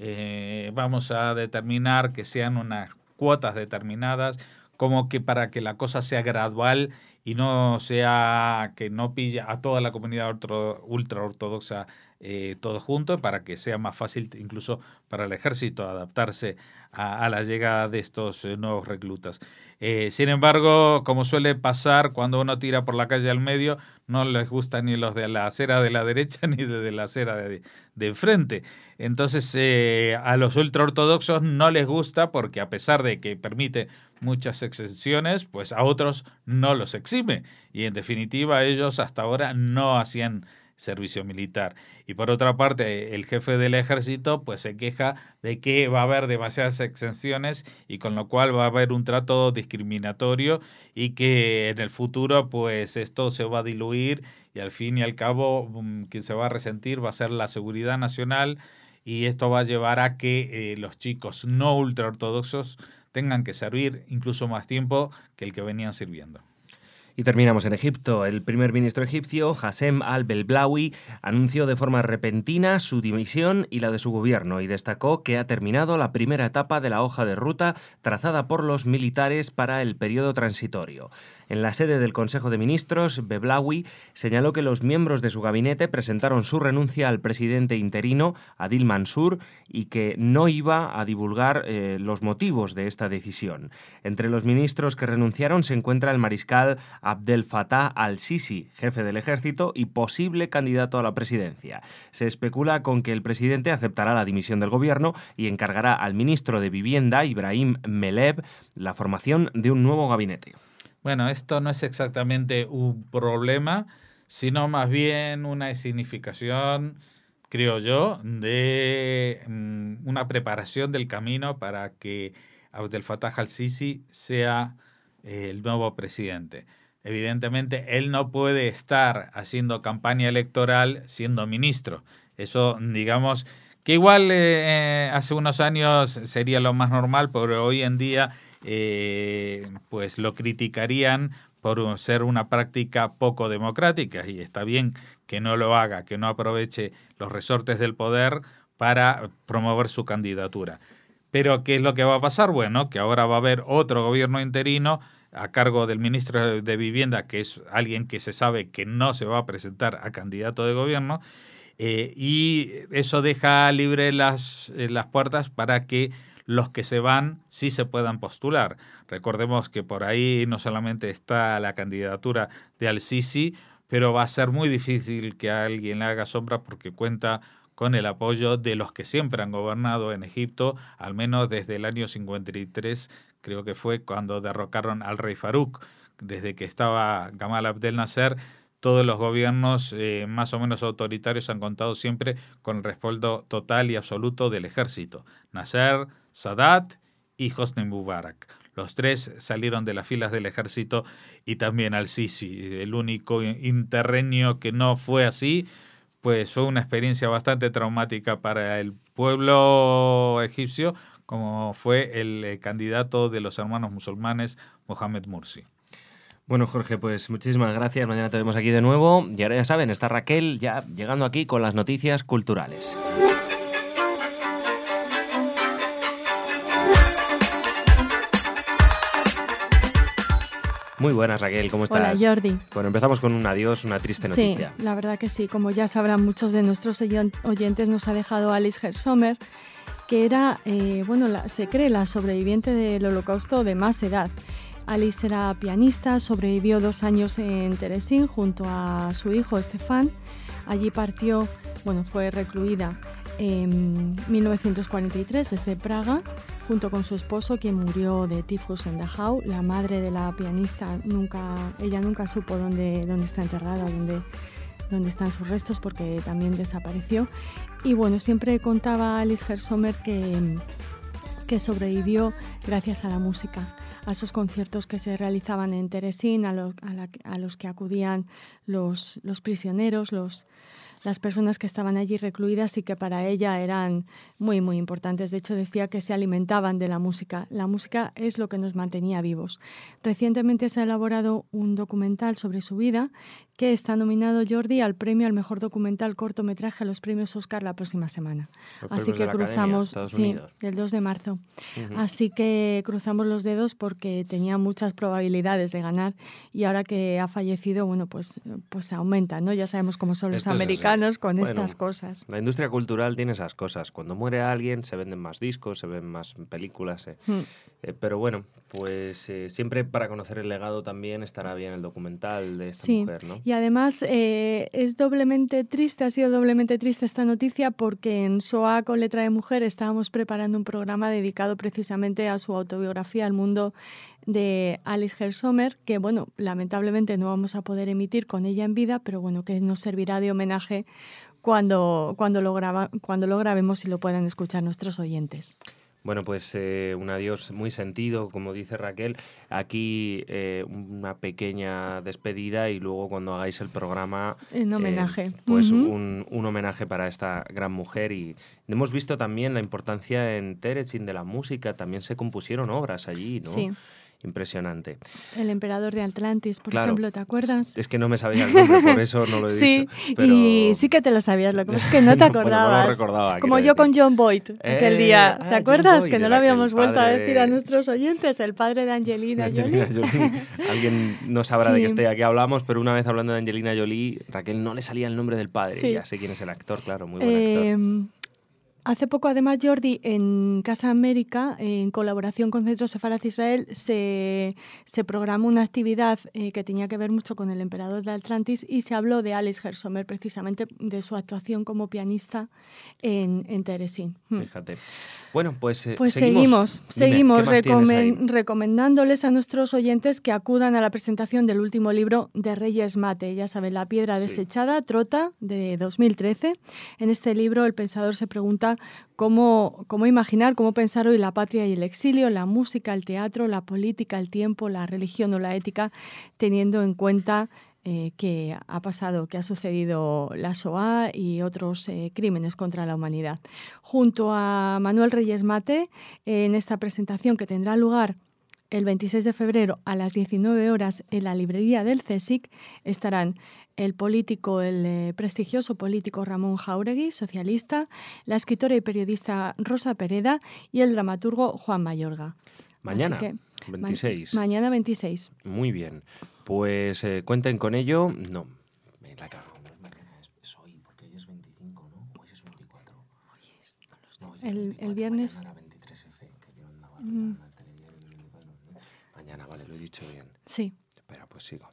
eh, vamos a determinar que sean unas cuotas determinadas, como que para que la cosa sea gradual y no sea que no pille a toda la comunidad ultraortodoxa eh, todo junto, para que sea más fácil incluso para el ejército adaptarse a, a la llegada de estos eh, nuevos reclutas. Eh, sin embargo, como suele pasar cuando uno tira por la calle al medio, no les gusta ni los de la acera de la derecha ni de la acera de, de enfrente. Entonces, eh, a los ultraortodoxos no les gusta porque, a pesar de que permite muchas exenciones, pues a otros no los exime. Y en definitiva, ellos hasta ahora no hacían servicio militar. Y por otra parte, el jefe del ejército pues se queja de que va a haber demasiadas exenciones y con lo cual va a haber un trato discriminatorio y que en el futuro pues esto se va a diluir y al fin y al cabo quien se va a resentir va a ser la seguridad nacional, y esto va a llevar a que eh, los chicos no ultraortodoxos tengan que servir incluso más tiempo que el que venían sirviendo. Y terminamos en Egipto. El primer ministro egipcio, Hassem al-Belblawi, anunció de forma repentina su dimisión y la de su gobierno y destacó que ha terminado la primera etapa de la hoja de ruta trazada por los militares para el periodo transitorio. En la sede del Consejo de Ministros, Belblawi señaló que los miembros de su gabinete presentaron su renuncia al presidente interino, Adil Mansur, y que no iba a divulgar eh, los motivos de esta decisión. Entre los ministros que renunciaron se encuentra el mariscal Abdel Fattah al-Sisi, jefe del ejército y posible candidato a la presidencia. Se especula con que el presidente aceptará la dimisión del gobierno y encargará al ministro de Vivienda, Ibrahim Meleb, la formación de un nuevo gabinete. Bueno, esto no es exactamente un problema, sino más bien una significación, creo yo, de um, una preparación del camino para que Abdel Fattah al-Sisi sea eh, el nuevo presidente. Evidentemente, él no puede estar haciendo campaña electoral siendo ministro. Eso, digamos, que igual eh, hace unos años sería lo más normal, pero hoy en día eh, pues lo criticarían por ser una práctica poco democrática, y está bien que no lo haga, que no aproveche los resortes del poder para promover su candidatura. Pero ¿qué es lo que va a pasar? Bueno, que ahora va a haber otro gobierno interino a cargo del ministro de Vivienda, que es alguien que se sabe que no se va a presentar a candidato de gobierno, eh, y eso deja libre las, eh, las puertas para que los que se van sí se puedan postular. Recordemos que por ahí no solamente está la candidatura de al-Sisi, pero va a ser muy difícil que alguien le haga sombra porque cuenta con el apoyo de los que siempre han gobernado en Egipto, al menos desde el año cincuenta y tres, creo que fue cuando derrocaron al rey Farouk. Desde que estaba Gamal Abdel Nasser, todos los gobiernos eh, más o menos autoritarios han contado siempre con el respaldo total y absoluto del ejército. Nasser, Sadat y Hosni Mubarak. Los tres salieron de las filas del ejército, y también al-Sisi. El único interregnio que no fue así, pues fue una experiencia bastante traumática para el pueblo egipcio, como fue el candidato de los hermanos musulmanes, Mohamed Mursi. Bueno, Jorge, pues muchísimas gracias. Mañana te vemos aquí de nuevo. Y ahora ya saben, está Raquel ya llegando aquí con las noticias culturales. Muy buenas, Raquel, ¿cómo estás? Hola, Jordi. Bueno, empezamos con un adiós, una triste noticia. Sí, la verdad que sí. Como ya sabrán muchos de nuestros oyentes, nos ha dejado Alice Gershomer, que era, eh, bueno, la, se cree la sobreviviente del Holocausto de más edad. Alice era pianista, sobrevivió dos años en Terezín junto a su hijo Stefan. Allí partió, bueno, fue recluida en mil novecientos cuarenta y tres desde Praga, junto con su esposo, quien murió de tifus en Dachau. La madre de la pianista, nunca, ella nunca supo dónde, dónde está enterrada, dónde, dónde están sus restos, porque también desapareció. Y bueno, siempre contaba Alice Gersomer que, que sobrevivió gracias a la música, a esos conciertos que se realizaban en Terezín, a, lo, a, la, a los que acudían los, los prisioneros, los, las personas que estaban allí recluidas y que para ella eran muy, muy importantes. De hecho, decía que se alimentaban de la música. La música es lo que nos mantenía vivos. Recientemente se ha elaborado un documental sobre su vida que está nominado, Jordi, al premio al mejor documental cortometraje a los premios Oscar la próxima semana. Los Así que cruzamos, Academia, sí, el dos de marzo. Uh-huh. Así que cruzamos los dedos porque tenía muchas probabilidades de ganar y ahora que ha fallecido, bueno, pues, pues aumenta, ¿no? Ya sabemos cómo son los Esto americanos con bueno, estas cosas. La industria cultural tiene esas cosas. Cuando muere alguien se venden más discos, se ven más películas. Eh. Hmm. Eh, pero bueno, pues eh, siempre para conocer el legado también estará bien el documental de esta sí. mujer, ¿no? Y además eh, es doblemente triste, ha sido doblemente triste esta noticia porque en SOA con letra de mujer estábamos preparando un programa dedicado precisamente a su autobiografía, al mundo de Alice Gersomer, que bueno, lamentablemente no vamos a poder emitir con ella en vida, pero bueno, que nos servirá de homenaje cuando, cuando, lo, graba, cuando lo grabemos y lo puedan escuchar nuestros oyentes. Bueno, pues eh, un adiós muy sentido, como dice Raquel. Aquí eh, una pequeña despedida y luego cuando hagáis el programa... En homenaje. Eh, pues uh-huh. un, un homenaje para esta gran mujer. Y hemos visto también la importancia en Terezín de la música. También se compusieron obras allí, ¿no? Sí. Impresionante. El emperador de Atlantis, por claro, ejemplo, ¿te acuerdas? Es que no me sabía el nombre, por eso no lo he sí, dicho. Pero... y sí que te lo sabías, lo que pasa es que no te acordabas. bueno, no lo recordaba. Como yo decir. con John Boyd aquel eh, día, ¿te ah, acuerdas? Boyd, que no lo habíamos vuelto a decir de... a nuestros oyentes, el padre de Angelina, Angelina Jolie. Jolie. Alguien no sabrá sí. de qué estoy aquí hablamos, pero una vez hablando de Angelina Jolie, Raquel no le salía el nombre del padre. Sí. Ya sé quién es el actor, claro, muy buen eh, actor. Hace poco, además, Jordi, en Casa América, en colaboración con Centro Sefarad Israel, se, se programó una actividad eh, que tenía que ver mucho con el emperador de Atlantis y se habló de Alice Gersomer, precisamente de su actuación como pianista en, en Terezín. Fíjate. Bueno, pues, eh, pues seguimos, seguimos, seguimos recomen- recomendándoles a nuestros oyentes que acudan a la presentación del último libro de Reyes Mate. Ya saben, La piedra sí. desechada, Trota, de dos mil trece. En este libro el pensador se pregunta cómo, cómo imaginar, cómo pensar hoy la patria y el exilio, la música, el teatro, la política, el tiempo, la religión o la ética, teniendo en cuenta Eh, que ha pasado, que ha sucedido la Shoah y otros eh, crímenes contra la humanidad. Junto a Manuel Reyes Mate, eh, en esta presentación que tendrá lugar el veintiséis de febrero a las diecinueve horas en la librería del CSIC, estarán el político, el eh, prestigioso político Ramón Jáuregui, socialista, la escritora y periodista Rosa Pereda y el dramaturgo Juan Mayorga. Mañana, que, veintiséis. Ma- mañana veintiséis. Muy bien. Pues eh, cuenten con ello. No, me la cago. Mañana es, es hoy, porque hoy es veinticinco, ¿no? Hoy es veinticuatro. Hoy es, no, hoy es el, veinticuatro, el viernes. Mañana veintitrés F, que yo andaba mm. en el telediario veinticuatro. Mañana, vale, lo he dicho bien. Sí. Espera, pues sigo.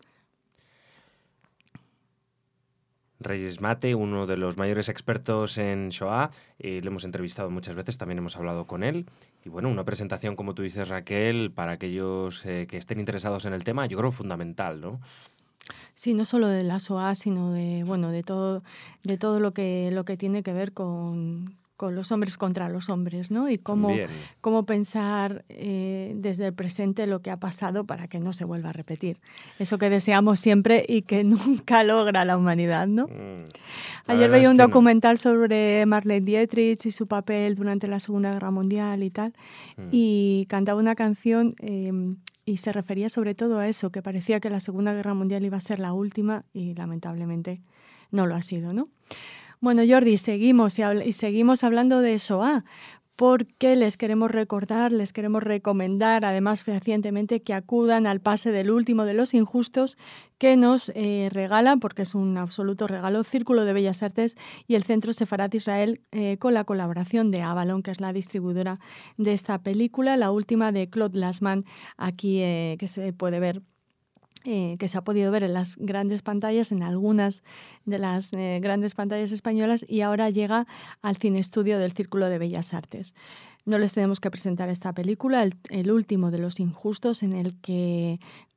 Reyes Mate, uno de los mayores expertos en Shoah, eh, lo hemos entrevistado muchas veces, también hemos hablado con él. Y bueno, una presentación, como tú dices, Raquel, para aquellos eh, que estén interesados en el tema, yo creo fundamental, ¿no? Sí, no solo de la Shoah, sino de bueno, de todo, de todo lo que lo que tiene que ver con, con los hombres contra los hombres, ¿no? Y cómo, cómo pensar eh, desde el presente lo que ha pasado para que no se vuelva a repetir. Eso que deseamos siempre y que nunca logra la humanidad, ¿no? Mm. Ayer veía un documental no. sobre Marlene Dietrich y su papel durante la Segunda Guerra Mundial y tal, mm. y cantaba una canción eh, y se refería sobre todo a eso, que parecía que la Segunda Guerra Mundial iba a ser la última y lamentablemente no lo ha sido, ¿no? Bueno, Jordi, seguimos y, habl- y seguimos hablando de Shoah, porque les queremos recordar, les queremos recomendar, además fehacientemente, que acudan al pase del último de los injustos que nos eh, regalan, porque es un absoluto regalo, Círculo de Bellas Artes y el Centro Sefarat Israel, eh, con la colaboración de Avalon, que es la distribuidora de esta película, la última de Claude Lanzmann, aquí eh, que se puede ver. Eh, que se ha podido ver en las grandes pantallas, en algunas de las eh, grandes pantallas españolas, y ahora llega al Cine Estudio del Círculo de Bellas Artes. No les tenemos que presentar esta película, el, el último de los injustos, en el que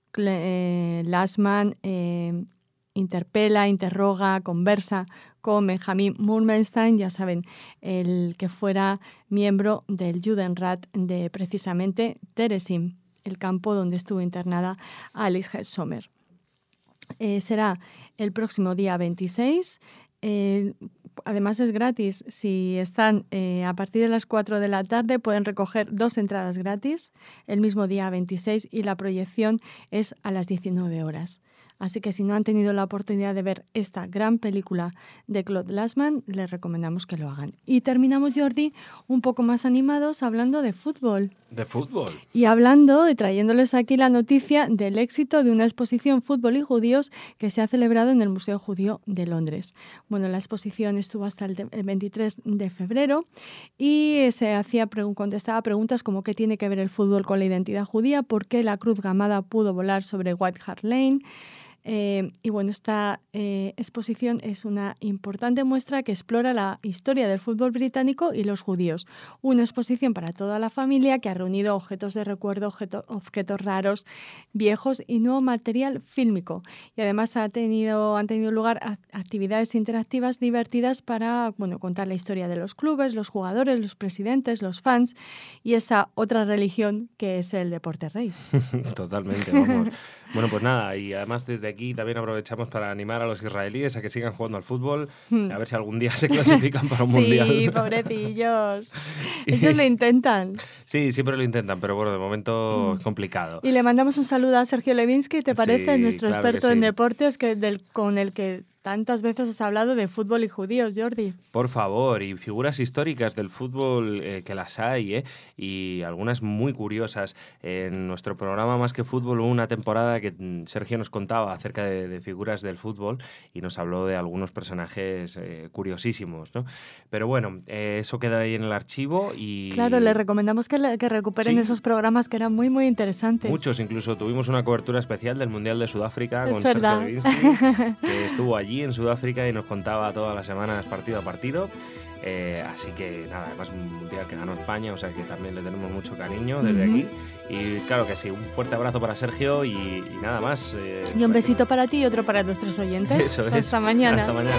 eh, Lanzmann eh, interpela, interroga, conversa con Benjamin Murmelstein, ya saben, el que fuera miembro del Judenrat de precisamente Terezin, el campo donde estuvo internada Alice Hess Sommer. Eh, será el próximo día veintiséis. Eh, además es gratis. Si están eh, a partir de las cuatro de la tarde pueden recoger dos entradas gratis el mismo día veintiséis y la proyección es a las diecinueve horas. Así que si no han tenido la oportunidad de ver esta gran película de Claude Lanzmann, les recomendamos que lo hagan. Y terminamos, Jordi, un poco más animados hablando de fútbol. ¿De fútbol? Y hablando y trayéndoles aquí la noticia del éxito de una exposición Fútbol y Judíos que se ha celebrado en el Museo Judío de Londres. Bueno, la exposición estuvo hasta el veintitrés de febrero y se hacía, contestaba preguntas como qué tiene que ver el fútbol con la identidad judía, por qué la Cruz Gamada pudo volar sobre White Hart Lane. Eh, y bueno, esta eh, exposición es una importante muestra que explora la historia del fútbol británico y los judíos. Una exposición para toda la familia que ha reunido objetos de recuerdo, objeto, objetos raros, viejos y nuevo material fílmico. Y además ha tenido, han tenido lugar a, actividades interactivas divertidas para bueno, contar la historia de los clubes, los jugadores, los presidentes, los fans y esa otra religión que es el deporte rey. Totalmente, vamos. Bueno, pues nada, y además desde aquí también aprovechamos para animar a los israelíes a que sigan jugando al fútbol, a ver si algún día se clasifican para un sí, mundial. Sí, pobrecillos. Ellos lo intentan. Sí, siempre lo intentan, pero bueno, de momento es complicado. Y le mandamos un saludo a Sergio Levinsky, ¿te parece? Sí, Nuestro claro experto que sí. en deportes que del, con el que tantas veces has hablado de fútbol y judíos, Jordi. Por favor, y figuras históricas del fútbol eh, que las hay, ¿eh? Y algunas muy curiosas. En nuestro programa Más que Fútbol hubo una temporada que Sergio nos contaba acerca de, de figuras del fútbol y nos habló de algunos personajes eh, curiosísimos, ¿no? Pero bueno, eh, eso queda ahí en el archivo y... Claro, le recomendamos que, le, que recuperen sí. esos programas que eran muy, muy interesantes. Muchos, incluso tuvimos una cobertura especial del Mundial de Sudáfrica es con verdad. Sergio Levinsky, que estuvo allí en Sudáfrica y nos contaba todas las semanas partido a partido. Eh, así que nada, además un mundial que ganó España, o sea que también le tenemos mucho cariño desde uh-huh. aquí. Y claro que sí, un fuerte abrazo para Sergio y, y nada más. Eh, y un besito para ti y otro para nuestros oyentes. Eso es. Hasta mañana. Hasta mañana.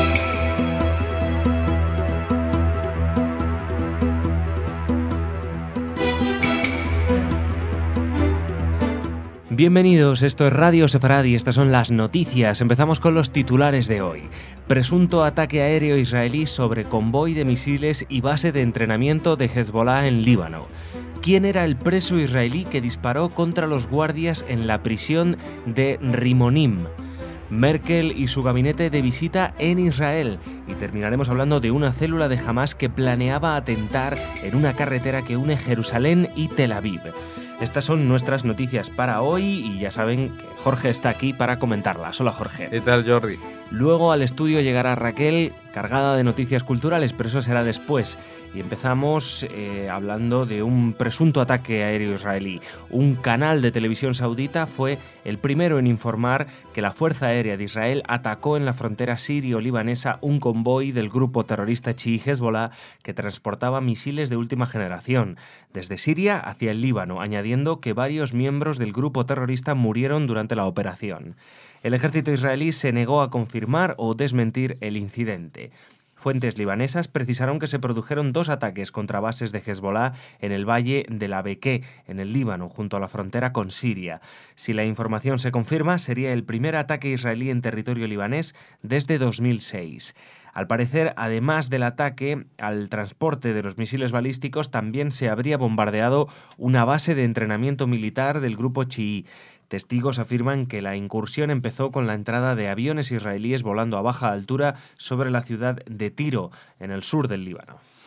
Bienvenidos, esto es Radio Sefarad y estas son las noticias. Empezamos con los titulares de hoy. Presunto ataque aéreo israelí sobre convoy de misiles y base de entrenamiento de Hezbollah en Líbano. ¿Quién era el preso israelí que disparó contra los guardias en la prisión de Rimonim? Merkel y su gabinete de visita en Israel. Y terminaremos hablando de una célula de Hamas que planeaba atentar en una carretera que une Jerusalén y Tel Aviv. Estas son nuestras noticias para hoy y ya saben que Jorge está aquí para comentarlas. Hola, Jorge. ¿Qué tal, Jordi? Luego al estudio llegará Raquel, cargada de noticias culturales, pero eso será después. Y empezamos eh, hablando de un presunto ataque aéreo israelí. Un canal de televisión saudita fue el primero en informar que la Fuerza Aérea de Israel atacó en la frontera sirio-libanesa un convoy del grupo terrorista chií Hezbollah que transportaba misiles de última generación desde Siria hacia el Líbano, añadiendo que varios miembros del grupo terrorista murieron durante la operación. El ejército israelí se negó a confirmar o desmentir el incidente. Fuentes libanesas precisaron que se produjeron dos ataques contra bases de Hezbollah en el valle de la Bequé, en el Líbano, junto a la frontera con Siria. Si la información se confirma, sería el primer ataque israelí en territorio libanés desde dos mil seis. Al parecer, además del ataque al transporte de los misiles balísticos, también se habría bombardeado una base de entrenamiento militar del grupo chií. Testigos afirman que la incursión empezó con la entrada de aviones israelíes volando a baja altura sobre la ciudad de Tiro, en el sur del Líbano.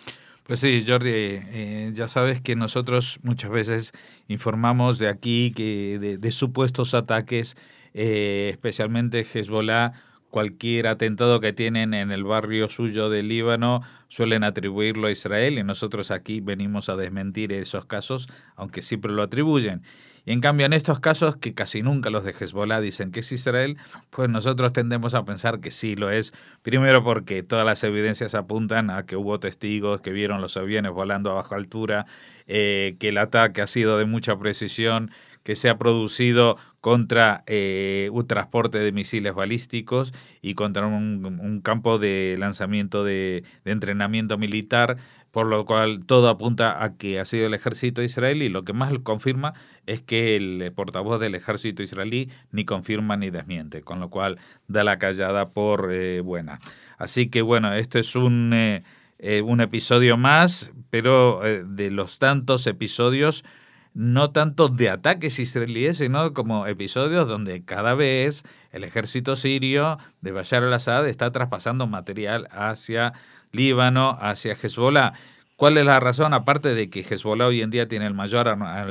Pues sí, Jordi, eh, ya sabes que nosotros muchas veces informamos de aquí que de, de supuestos ataques, eh, especialmente Hezbollah. Cualquier atentado que tienen en el barrio suyo del Líbano suelen atribuirlo a Israel, y nosotros aquí venimos a desmentir esos casos, aunque siempre lo atribuyen. Y en cambio en estos casos, que casi nunca los de Hezbollah dicen que es Israel, pues nosotros tendemos a pensar que sí lo es. Primero porque todas las evidencias apuntan a que hubo testigos que vieron los aviones volando a baja altura, eh, que el ataque ha sido de mucha precisión, que se ha producido contra eh, un transporte de misiles balísticos y contra un, un campo de lanzamiento de, de entrenamiento militar, por lo cual todo apunta a que ha sido el ejército israelí. Lo que más confirma es que el portavoz del ejército israelí ni confirma ni desmiente, con lo cual da la callada por eh, buena. Así que bueno, este es un, eh, eh, un episodio más, pero eh, de los tantos episodios, no tanto de ataques israelíes, sino como episodios donde cada vez el ejército sirio de Bashar al-Assad está traspasando material hacia Líbano, hacia Hezbollah. ¿Cuál es la razón? Aparte de que Hezbollah hoy en día tiene el mayor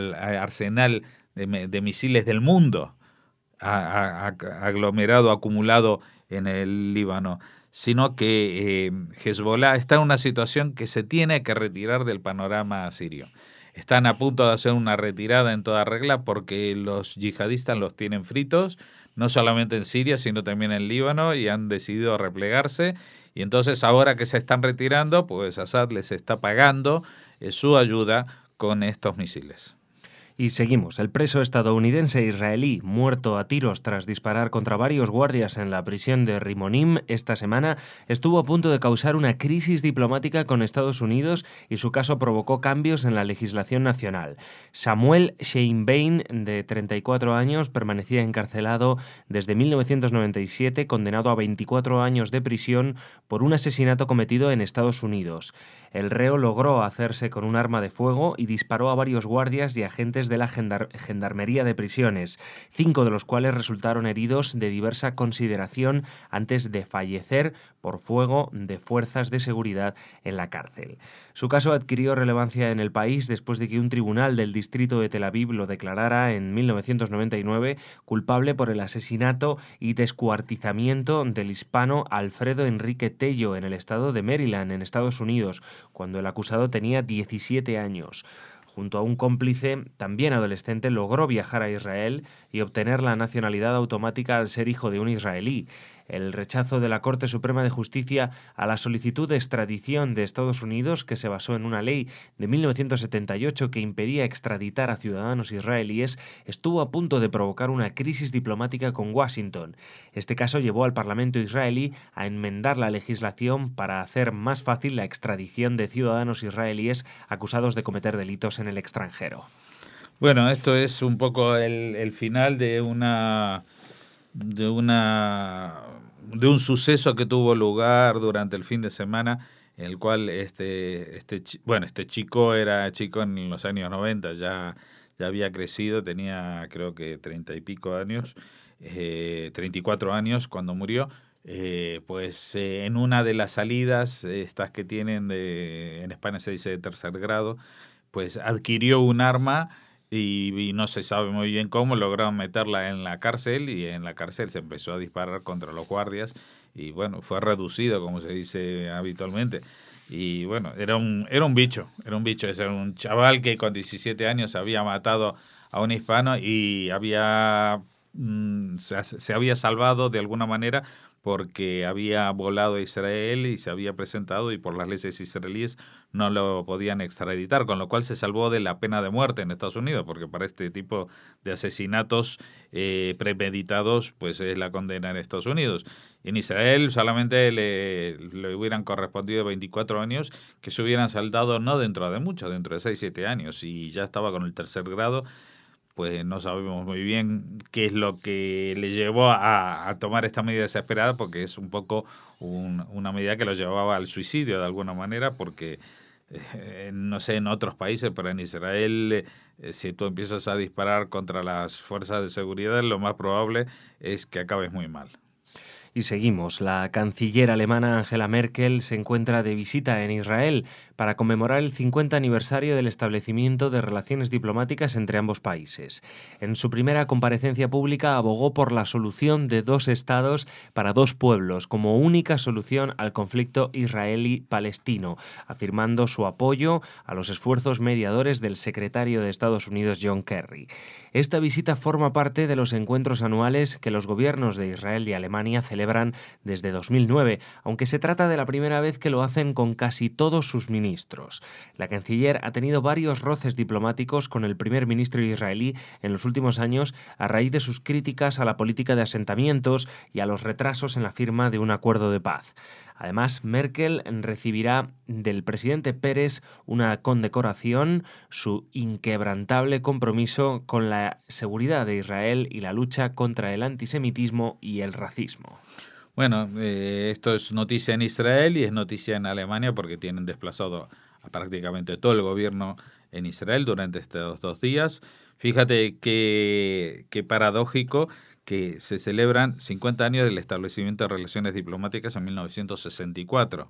arsenal de, de misiles del mundo, a, a, aglomerado, acumulado en el Líbano, sino que eh, Hezbollah está en una situación que se tiene que retirar del panorama sirio. Están a punto de hacer una retirada en toda regla porque los yihadistas los tienen fritos, no solamente en Siria, sino también en Líbano, y han decidido replegarse. Y entonces ahora que se están retirando, pues Assad les está pagando eh, su ayuda con estos misiles. Y seguimos. El preso estadounidense israelí, muerto a tiros tras disparar contra varios guardias en la prisión de Rimonim esta semana, estuvo a punto de causar una crisis diplomática con Estados Unidos, y su caso provocó cambios en la legislación nacional. Samuel Sheinbein, de treinta y cuatro años, permanecía encarcelado desde mil novecientos noventa y siete, condenado a veinticuatro años de prisión por un asesinato cometido en Estados Unidos. El reo logró hacerse con un arma de fuego y disparó a varios guardias y agentes de la gendar- Gendarmería de Prisiones, cinco de los cuales resultaron heridos de diversa consideración antes de fallecer por fuego de fuerzas de seguridad en la cárcel. Su caso adquirió relevancia en el país después de que un tribunal del distrito de Tel Aviv lo declarara en mil novecientos noventa y nueve culpable por el asesinato y descuartizamiento del hispano Alfredo Enrique Tello en el estado de Maryland, en Estados Unidos, cuando el acusado tenía diecisiete años. Junto a un cómplice, también adolescente, logró viajar a Israel y obtener la nacionalidad automática al ser hijo de un israelí. El rechazo de la Corte Suprema de Justicia a la solicitud de extradición de Estados Unidos, que se basó en una ley de mil novecientos setenta y ocho que impedía extraditar a ciudadanos israelíes, estuvo a punto de provocar una crisis diplomática con Washington. Este caso llevó al Parlamento israelí a enmendar la legislación para hacer más fácil la extradición de ciudadanos israelíes acusados de cometer delitos en el extranjero. Bueno, esto es un poco el, el final de una de una de un suceso que tuvo lugar durante el fin de semana, en el cual este este bueno este chico era chico en los años noventa, ya ya había crecido, tenía creo que treinta y pico años, eh, treinta y cuatro años cuando murió. Eh, pues eh, en una de las salidas, estas que tienen de, en España se dice de tercer grado, pues adquirió un arma. Y, y no se sabe muy bien cómo lograron meterla en la cárcel, y en la cárcel se empezó a disparar contra los guardias y bueno, fue reducido, como se dice habitualmente. Y bueno, era un era un bicho, era un bicho, era un chaval que con diecisiete años había matado a un hispano y había mm, se, se había salvado de alguna manera porque había volado a Israel y se había presentado, y por las leyes israelíes no lo podían extraditar, con lo cual se salvó de la pena de muerte en Estados Unidos, porque para este tipo de asesinatos eh, premeditados, pues es la condena en Estados Unidos. En Israel solamente le, le hubieran correspondido veinticuatro años, que se hubieran saldado no dentro de mucho, dentro de seis, siete años, y ya estaba con el tercer grado. Pues no sabemos muy bien qué es lo que le llevó a, a tomar esta medida desesperada, porque es un poco un, una medida que lo llevaba al suicidio de alguna manera, porque eh, no sé en otros países, pero en Israel, eh, si tú empiezas a disparar contra las fuerzas de seguridad, lo más probable es que acabes muy mal. Y seguimos. La canciller alemana Angela Merkel se encuentra de visita en Israel para conmemorar el cincuenta aniversario del establecimiento de relaciones diplomáticas entre ambos países. En su primera comparecencia pública abogó por la solución de dos estados para dos pueblos como única solución al conflicto israelí-palestino, afirmando su apoyo a los esfuerzos mediadores del secretario de Estados Unidos John Kerry. Esta visita forma parte de los encuentros anuales que los gobiernos de Israel y Alemania celebran desde dos mil nueve, aunque se trata de la primera vez que lo hacen con casi todos sus ministros. La canciller ha tenido varios roces diplomáticos con el primer ministro israelí en los últimos años a raíz de sus críticas a la política de asentamientos y a los retrasos en la firma de un acuerdo de paz. Además, Merkel recibirá del presidente Pérez una condecoración, su inquebrantable compromiso con la seguridad de Israel y la lucha contra el antisemitismo y el racismo. Bueno, eh, esto es noticia en Israel y es noticia en Alemania porque tienen desplazado a prácticamente todo el gobierno en Israel durante estos dos días. Fíjate qué que paradójico que se celebran cincuenta años del establecimiento de relaciones diplomáticas en mil novecientos sesenta y cuatro.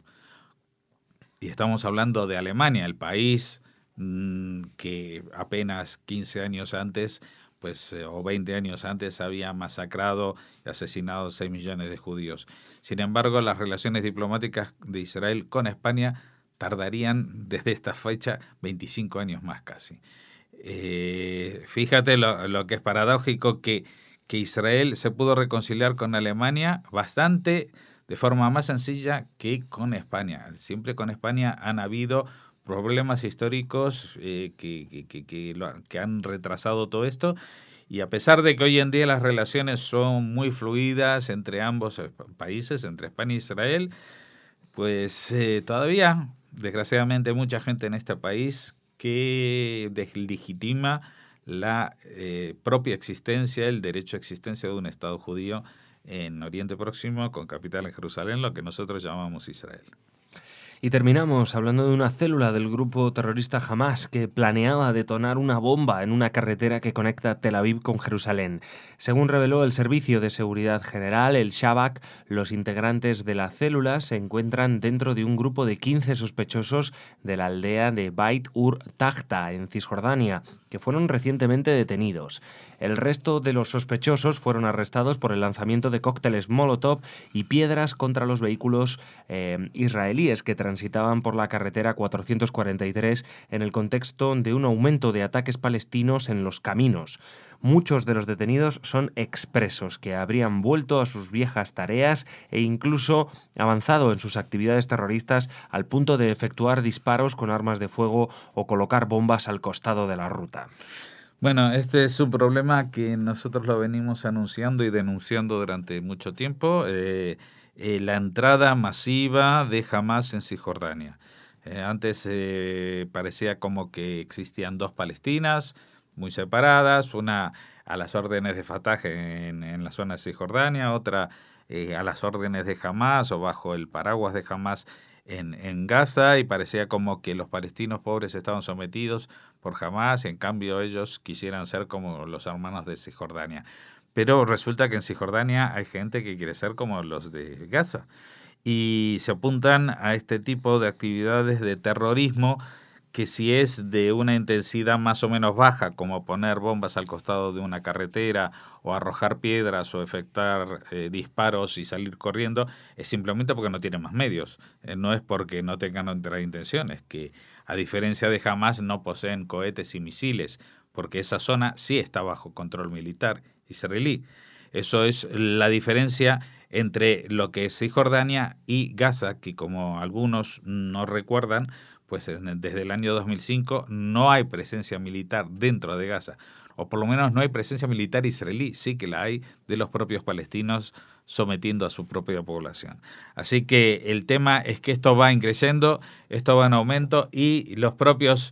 Y estamos hablando de Alemania, el país mmm, que apenas quince años antes, pues eh, o veinte años antes, había masacrado y asesinado seis millones de judíos. Sin embargo, las relaciones diplomáticas de Israel con España tardarían desde esta fecha veinticinco años más casi. Eh, fíjate lo, lo que es paradójico que que Israel se pudo reconciliar con Alemania bastante de forma más sencilla que con España. Siempre con España han habido problemas históricos eh, que, que, que, que, lo, que han retrasado todo esto, y a pesar de que hoy en día las relaciones son muy fluidas entre ambos países, entre España e Israel, pues eh, todavía, desgraciadamente, hay mucha gente en este país que deslegitima la eh, propia existencia, el derecho a existencia de un Estado judío en Oriente Próximo, con capital en Jerusalén, lo que nosotros llamamos Israel. Y terminamos hablando de una célula del grupo terrorista Hamas que planeaba detonar una bomba en una carretera que conecta Tel Aviv con Jerusalén. Según reveló el Servicio de Seguridad General, el Shabak, los integrantes de la célula se encuentran dentro de un grupo de quince sospechosos de la aldea de Beit Ur Tahta, en Cisjordania, que fueron recientemente detenidos. El resto de los sospechosos fueron arrestados por el lanzamiento de cócteles Molotov y piedras contra los vehículos eh, israelíes que transitaban por la carretera cuatrocientos cuarenta y tres en el contexto de un aumento de ataques palestinos en los caminos. Muchos de los detenidos son expresos que habrían vuelto a sus viejas tareas e incluso avanzado en sus actividades terroristas al punto de efectuar disparos con armas de fuego o colocar bombas al costado de la ruta. Bueno, este es un problema que nosotros lo venimos anunciando y denunciando durante mucho tiempo, eh, eh, la entrada masiva de Hamas en Cisjordania. Eh, antes eh, parecía como que existían dos Palestinas muy separadas, una a las órdenes de Fatah en, en la zona de Cisjordania, otra eh, a las órdenes de Hamas o bajo el paraguas de Hamas En, en Gaza, y parecía como que los palestinos pobres estaban sometidos por Hamas, y en cambio ellos quisieran ser como los hermanos de Cisjordania. Pero resulta que en Cisjordania hay gente que quiere ser como los de Gaza, y se apuntan a este tipo de actividades de terrorismo que si es de una intensidad más o menos baja, como poner bombas al costado de una carretera o arrojar piedras o efectuar eh, disparos y salir corriendo, es simplemente porque no tienen más medios. Eh, no es porque no tengan otras intenciones, que a diferencia de Hamas no poseen cohetes y misiles, porque esa zona sí está bajo control militar israelí. Eso es la diferencia entre lo que es Cisjordania y Gaza, que como algunos no recuerdan, pues desde el año dos mil cinco no hay presencia militar dentro de Gaza, o por lo menos no hay presencia militar israelí, sí que la hay de los propios palestinos sometiendo a su propia población. Así que el tema es que esto va increciendo, esto va en aumento, y los propios,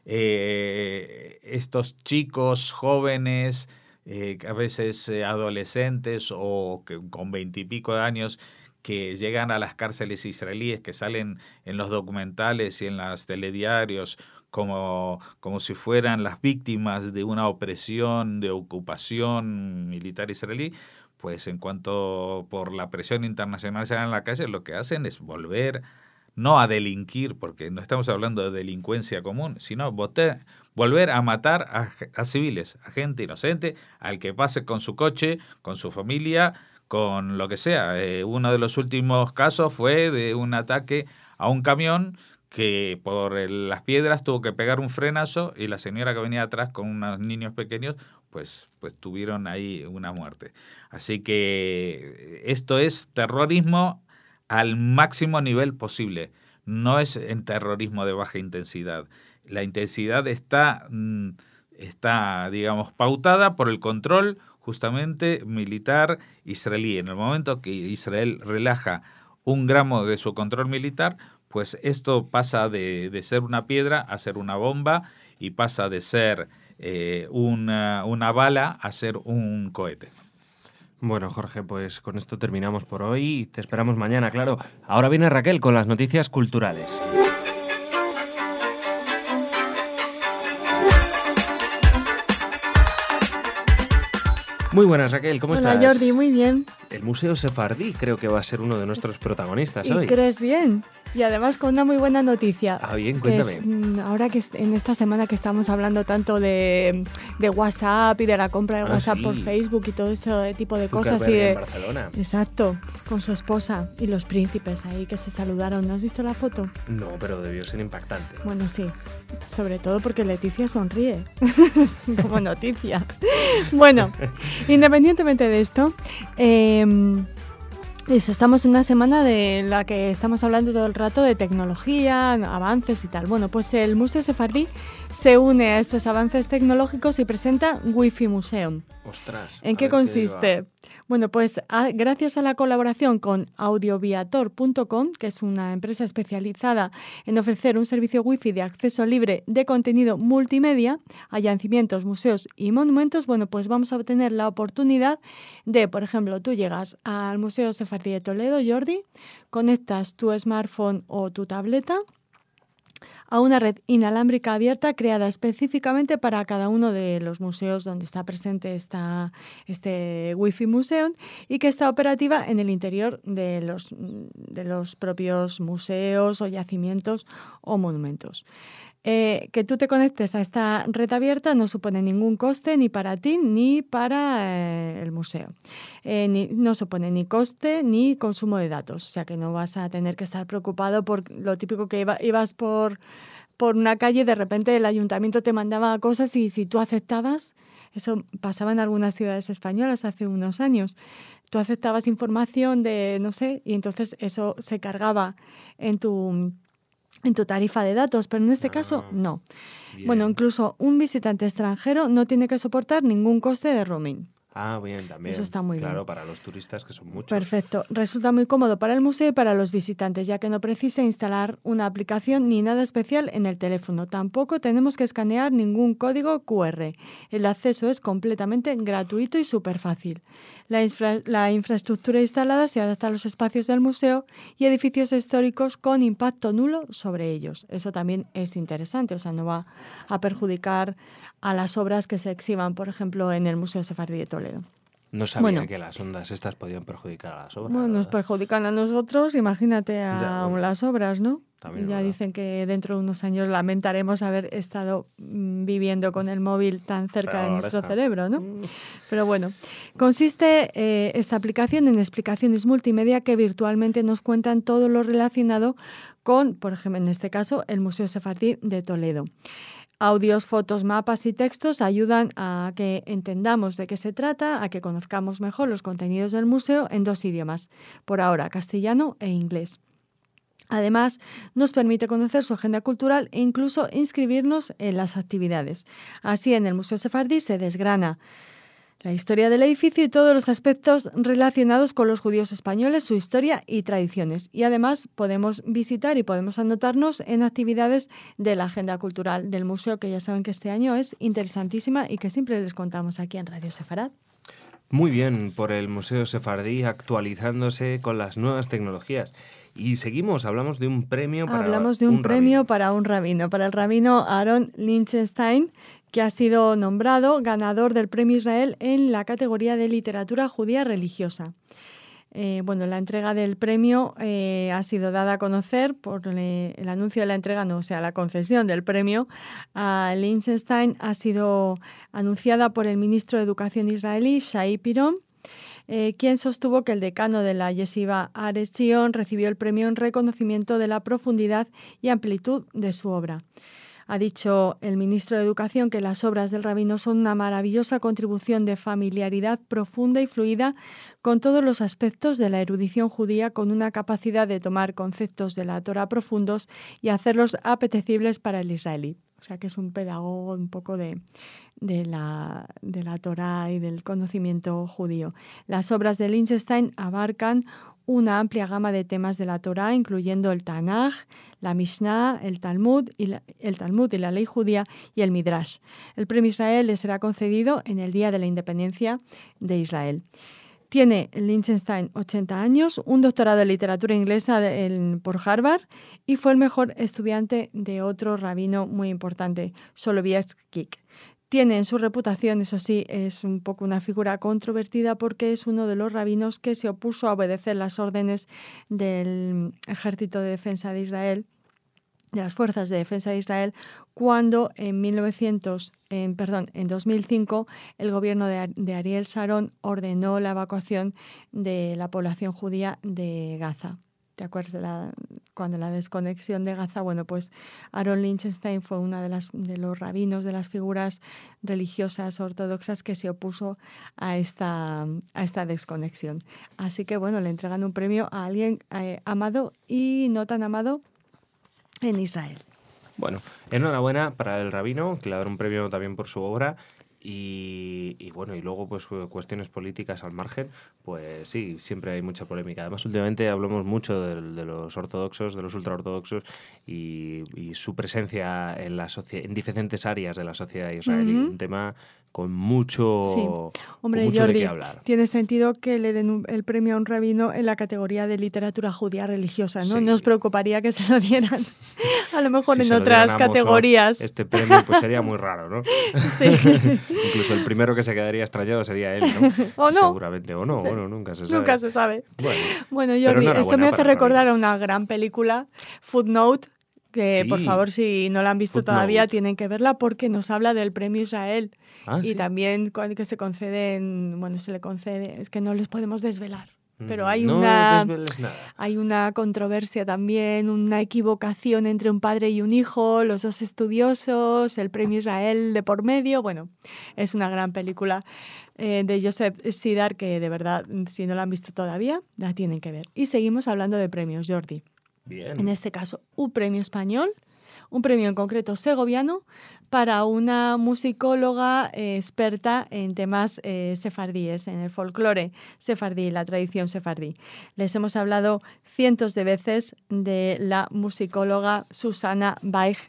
eh, estos chicos jóvenes, eh, a veces eh, adolescentes o que con veintipico de años, que llegan a las cárceles israelíes, que salen en los documentales y en los telediarios como, como si fueran las víctimas de una opresión, de ocupación militar israelí, pues en cuanto por la presión internacional se van a la calle, lo que hacen es volver no a delinquir, porque no estamos hablando de delincuencia común, sino votar, volver a matar a, a civiles, a gente inocente, al que pase con su coche, con su familia, con lo que sea. Eh, uno de los últimos casos fue de un ataque a un camión que por el, las piedras tuvo que pegar un frenazo y la señora que venía atrás con unos niños pequeños pues, pues tuvieron ahí una muerte. Así que esto es terrorismo al máximo nivel posible. No es en terrorismo de baja intensidad. La intensidad está, está, digamos, pautada por el control justamente militar israelí. En el momento que Israel relaja un gramo de su control militar, pues esto pasa de, de ser una piedra a ser una bomba y pasa de ser eh, una, una bala a ser un cohete. Bueno, Jorge, pues con esto terminamos por hoy y te esperamos mañana, claro. Ahora viene Raquel con las noticias culturales. Muy buenas, Raquel, ¿cómo Hola, estás? Hola, Jordi, muy bien. El Museo Sefardí creo que va a ser uno de nuestros protagonistas hoy. ¿Y crees bien? Y además con una muy buena noticia. Ah, bien, cuéntame. Es, ahora que en esta semana que estamos hablando tanto de, de WhatsApp y de la compra de ah, WhatsApp sí. por Facebook y todo este tipo de Zuckerberg cosas. Y de, en Barcelona. Exacto, con su esposa y los príncipes ahí que se saludaron. ¿No has visto la foto? No, pero debió ser impactante. Bueno, sí. Sobre todo porque Leticia sonríe. Es como noticia. Bueno, independientemente de esto... Eh, Eso, estamos en una semana de la que estamos hablando todo el rato de tecnología, avances y tal. Bueno, pues el Museo Sefardí se une a estos avances tecnológicos y presenta Wi-Fi Museum. Ostras. ¿En qué consiste? Bueno, pues a, gracias a la colaboración con audioviator punto com, que es una empresa especializada en ofrecer un servicio Wi-Fi de acceso libre de contenido multimedia a yacimientos, museos y monumentos, bueno, pues vamos a obtener la oportunidad de, por ejemplo, tú llegas al Museo Sefardí de Toledo, Jordi, conectas tu smartphone o tu tableta a una red inalámbrica abierta creada específicamente para cada uno de los museos donde está presente esta, este Wi-Fi Museum y que está operativa en el interior de los, de los propios museos o yacimientos o monumentos. Eh, que tú te conectes a esta red abierta no supone ningún coste ni para ti ni para eh, el museo. Eh, ni, no supone ni coste ni consumo de datos. O sea que no vas a tener que estar preocupado por lo típico que iba, ibas por, por una calle y de repente el ayuntamiento te mandaba cosas y si tú aceptabas, eso pasaba en algunas ciudades españolas hace unos años, tú aceptabas información de, no sé, y entonces eso se cargaba en tu... en tu tarifa de datos, pero en este ah, caso no. Bien. Bueno, incluso un visitante extranjero no tiene que soportar ningún coste de roaming. Ah, bien, también. Eso está muy claro, bien. Para los turistas que son muchos. Perfecto. Resulta muy cómodo para el museo y para los visitantes, ya que no precisa instalar una aplicación ni nada especial en el teléfono. Tampoco tenemos que escanear ningún código cu erre. El acceso es completamente gratuito y súper fácil. La, infra la infraestructura instalada se adapta a los espacios del museo y edificios históricos con impacto nulo sobre ellos. Eso también es interesante, o sea, no va a perjudicar a las obras que se exhiban, por ejemplo, en el Museo Sefardí de Toledo. No sabía bueno, que las ondas estas podían perjudicar a las obras. Bueno, nos perjudican a nosotros, imagínate a ya, bueno, las obras, ¿no? También ya verdad. Dicen que dentro de unos años lamentaremos haber estado mmm, viviendo con el móvil tan cerca Pero de nuestro está. cerebro, ¿no? Mm. Pero bueno, consiste eh, esta aplicación en explicaciones multimedia que virtualmente nos cuentan todo lo relacionado con, por ejemplo, en este caso, el Museo Sefardí de Toledo. Audios, fotos, mapas y textos ayudan a que entendamos de qué se trata, a que conozcamos mejor los contenidos del museo en dos idiomas, por ahora castellano e inglés. Además, nos permite conocer su agenda cultural e incluso inscribirnos en las actividades. Así, en el Museo Sefardí se desgrana la historia del edificio y todos los aspectos relacionados con los judíos españoles, su historia y tradiciones. Y además podemos visitar y podemos anotarnos en actividades de la agenda cultural del museo, que ya saben que este año es interesantísima y que siempre les contamos aquí en Radio Sefarad. Muy bien, por el Museo Sefardí actualizándose con las nuevas tecnologías. Y seguimos, hablamos de un premio para Hablamos de un, un premio rabino. para un rabino, para el rabino Aaron Lichtenstein, que ha sido nombrado ganador del Premio Israel en la categoría de literatura judía religiosa. Eh, bueno, la entrega del premio eh, ha sido dada a conocer por eh, el anuncio de la entrega, no, o sea, la concesión del premio a Liechtenstein ha sido anunciada por el ministro de Educación israelí, Shai Piron, eh, quien sostuvo que el decano de la Yeshiva Ares Zion recibió el premio en reconocimiento de la profundidad y amplitud de su obra. Ha dicho el ministro de Educación que las obras del rabino son una maravillosa contribución de familiaridad profunda y fluida con todos los aspectos de la erudición judía, con una capacidad de tomar conceptos de la Torá profundos y hacerlos apetecibles para el israelí. O sea que es un pedagogo un poco de, de, la, de la Torá y del conocimiento judío. Las obras de Liechtenstein abarcan una amplia gama de temas de la Torá, incluyendo el Tanaj, la Mishnah, el Talmud y la, el Talmud y la ley judía y el Midrash. El premio Israel le será concedido en el Día de la Independencia de Israel. Tiene Liechtenstein ochenta años, un doctorado en literatura inglesa de, en, por Harvard y fue el mejor estudiante de otro rabino muy importante, Soloveitchik. Tiene en su reputación, eso sí, es un poco una figura controvertida porque es uno de los rabinos que se opuso a obedecer las órdenes del Ejército de Defensa de Israel, de las Fuerzas de Defensa de Israel, cuando en mil novecientos, en, perdón, en dos mil cinco el gobierno de, de Ariel Sharon ordenó la evacuación de la población judía de Gaza. ¿Te acuerdas de la, cuando la desconexión de Gaza? Bueno, pues Aaron Liechtenstein fue una de las de los rabinos, de las figuras religiosas ortodoxas que se opuso a esta, a esta desconexión. Así que, bueno, le entregan un premio a alguien eh, amado y no tan amado en Israel. Bueno, enhorabuena para el rabino, que le dará un premio también por su obra. Y, y bueno, y luego pues cuestiones políticas al margen, pues sí, siempre hay mucha polémica. Además, últimamente hablamos mucho de, de los ortodoxos, de los ultraortodoxos y, y su presencia en, la socie- en diferentes áreas de la sociedad israelí. Uh-huh. Un tema con mucho, sí. Hombre, con mucho Jordi, de qué hablar. Tiene sentido que le den un, el premio a un rabino en la categoría de literatura judía religiosa, ¿no? Sí. No os preocuparía que se lo dieran a lo mejor si en otras categorías. Mosor, este premio pues sería muy raro, ¿no? Sí. Incluso el primero que se quedaría extrañado sería él, ¿no? O no. Seguramente, o no, bueno, nunca se sabe. Nunca se sabe. Bueno, bueno Jordi, esto me hace recordar a una gran película, Footnote, que sí. Por favor, si no la han visto Footnote. Todavía, tienen que verla porque nos habla del premio Israel. Ah, y ¿sí? También que se conceden, bueno, se le concede, es que no les podemos desvelar. Pero hay no una nada. hay una controversia también, una equivocación entre un padre y un hijo, los dos estudiosos, el premio Israel de por medio. Bueno, es una gran película eh, de Joseph Sidar que de verdad, si no la han visto todavía, la tienen que ver. Y seguimos hablando de premios, Jordi. Bien. En este caso, un premio español, un premio en concreto segoviano, para una musicóloga eh, experta en temas eh, sefardíes, en el folclore sefardí, la tradición sefardí. Les hemos hablado cientos de veces de la musicóloga Susana Baig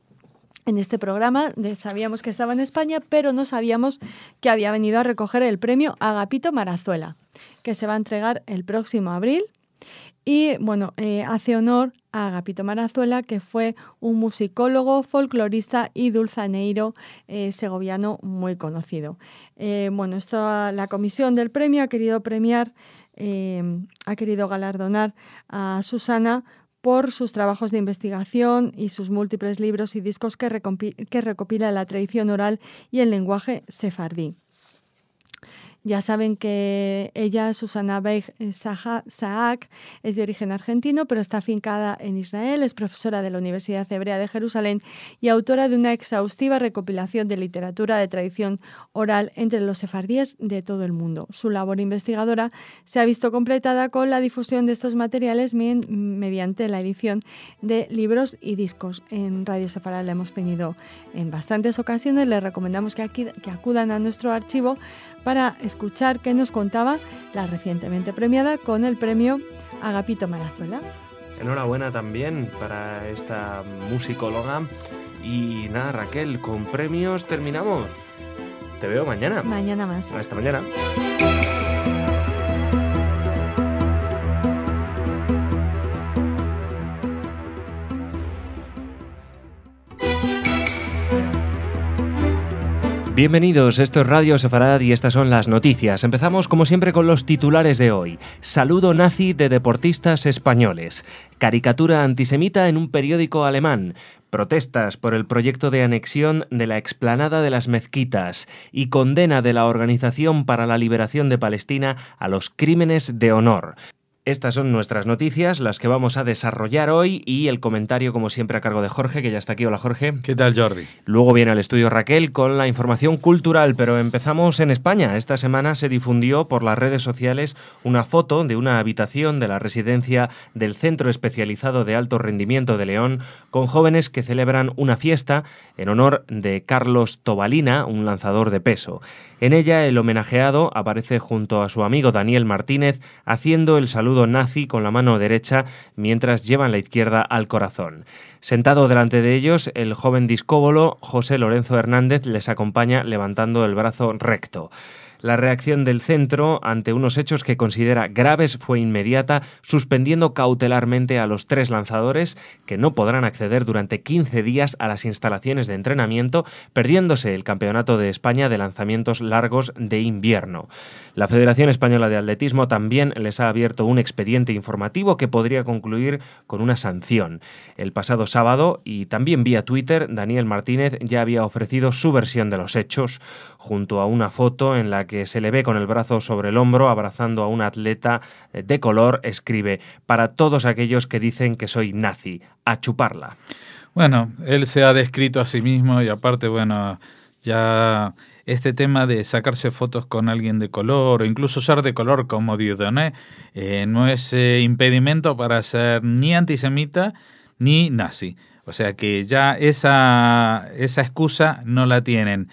en este programa. Sabíamos que estaba en España, pero no sabíamos que había venido a recoger el premio Agapito Marazuela, que se va a entregar el próximo abril. Y, bueno, eh, hace honor a Agapito Marazuela, que fue un musicólogo, folclorista y dulzaneiro eh, segoviano muy conocido. Eh, bueno, esto, la comisión del premio ha querido premiar, eh, ha querido galardonar a Susana por sus trabajos de investigación y sus múltiples libros y discos que, recompi- que recopila la tradición oral y el lenguaje sefardí. Ya saben que ella, Susana Baig Saak, es de origen argentino, pero está afincada en Israel, es profesora de la Universidad Hebrea de Jerusalén y autora de una exhaustiva recopilación de literatura de tradición oral entre los sefardíes de todo el mundo. Su labor investigadora se ha visto completada con la difusión de estos materiales mediante la edición de libros y discos. En Radio Sefarad la hemos tenido en bastantes ocasiones. Les recomendamos que, aquí, que acudan a nuestro archivo para escuchar qué nos contaba la recientemente premiada con el premio Agapito Marazuela. Enhorabuena también para esta musicóloga. Y nada, Raquel, con premios terminamos. Te veo mañana. Mañana más. Hasta mañana. Bienvenidos, esto es Radio Sefarad y estas son las noticias. Empezamos como siempre con los titulares de hoy. Saludo nazi de deportistas españoles. Caricatura antisemita en un periódico alemán. Protestas por el proyecto de anexión de la explanada de las mezquitas y condena de la Organización para la Liberación de Palestina a los crímenes de honor. Estas son nuestras noticias, las que vamos a desarrollar hoy, y el comentario, como siempre, a cargo de Jorge, que ya está aquí. Hola, Jorge. ¿Qué tal, Jordi? Luego viene al estudio Raquel con la información cultural, pero empezamos en España. Esta semana se difundió por las redes sociales una foto de una habitación de la residencia del Centro Especializado de Alto Rendimiento de León, con jóvenes que celebran una fiesta en honor de Carlos Tobalina, un lanzador de peso. En ella, el homenajeado aparece junto a su amigo Daniel Martínez, haciendo el saludo nazi con la mano derecha mientras llevan la izquierda al corazón. Sentado delante de ellos, el joven discóbolo José Lorenzo Hernández les acompaña levantando el brazo recto. La reacción del centro ante unos hechos que considera graves fue inmediata, suspendiendo cautelarmente a los tres lanzadores, que no podrán acceder durante quince días a las instalaciones de entrenamiento, perdiéndose el Campeonato de España de lanzamientos largos de invierno. La Federación Española de Atletismo también les ha abierto un expediente informativo que podría concluir con una sanción. El pasado sábado, y también vía Twitter, Daniel Martínez ya había ofrecido su versión de los hechos, junto a una foto en la que que se le ve con el brazo sobre el hombro abrazando a un atleta de color. Escribe: para todos aquellos que dicen que soy nazi, a chuparla. Bueno, él se ha descrito a sí mismo y aparte, bueno, ya este tema de sacarse fotos con alguien de color o incluso ser de color como Dieudonné eh, no es eh, impedimento para ser ni antisemita ni nazi. O sea que ya esa, esa excusa no la tienen.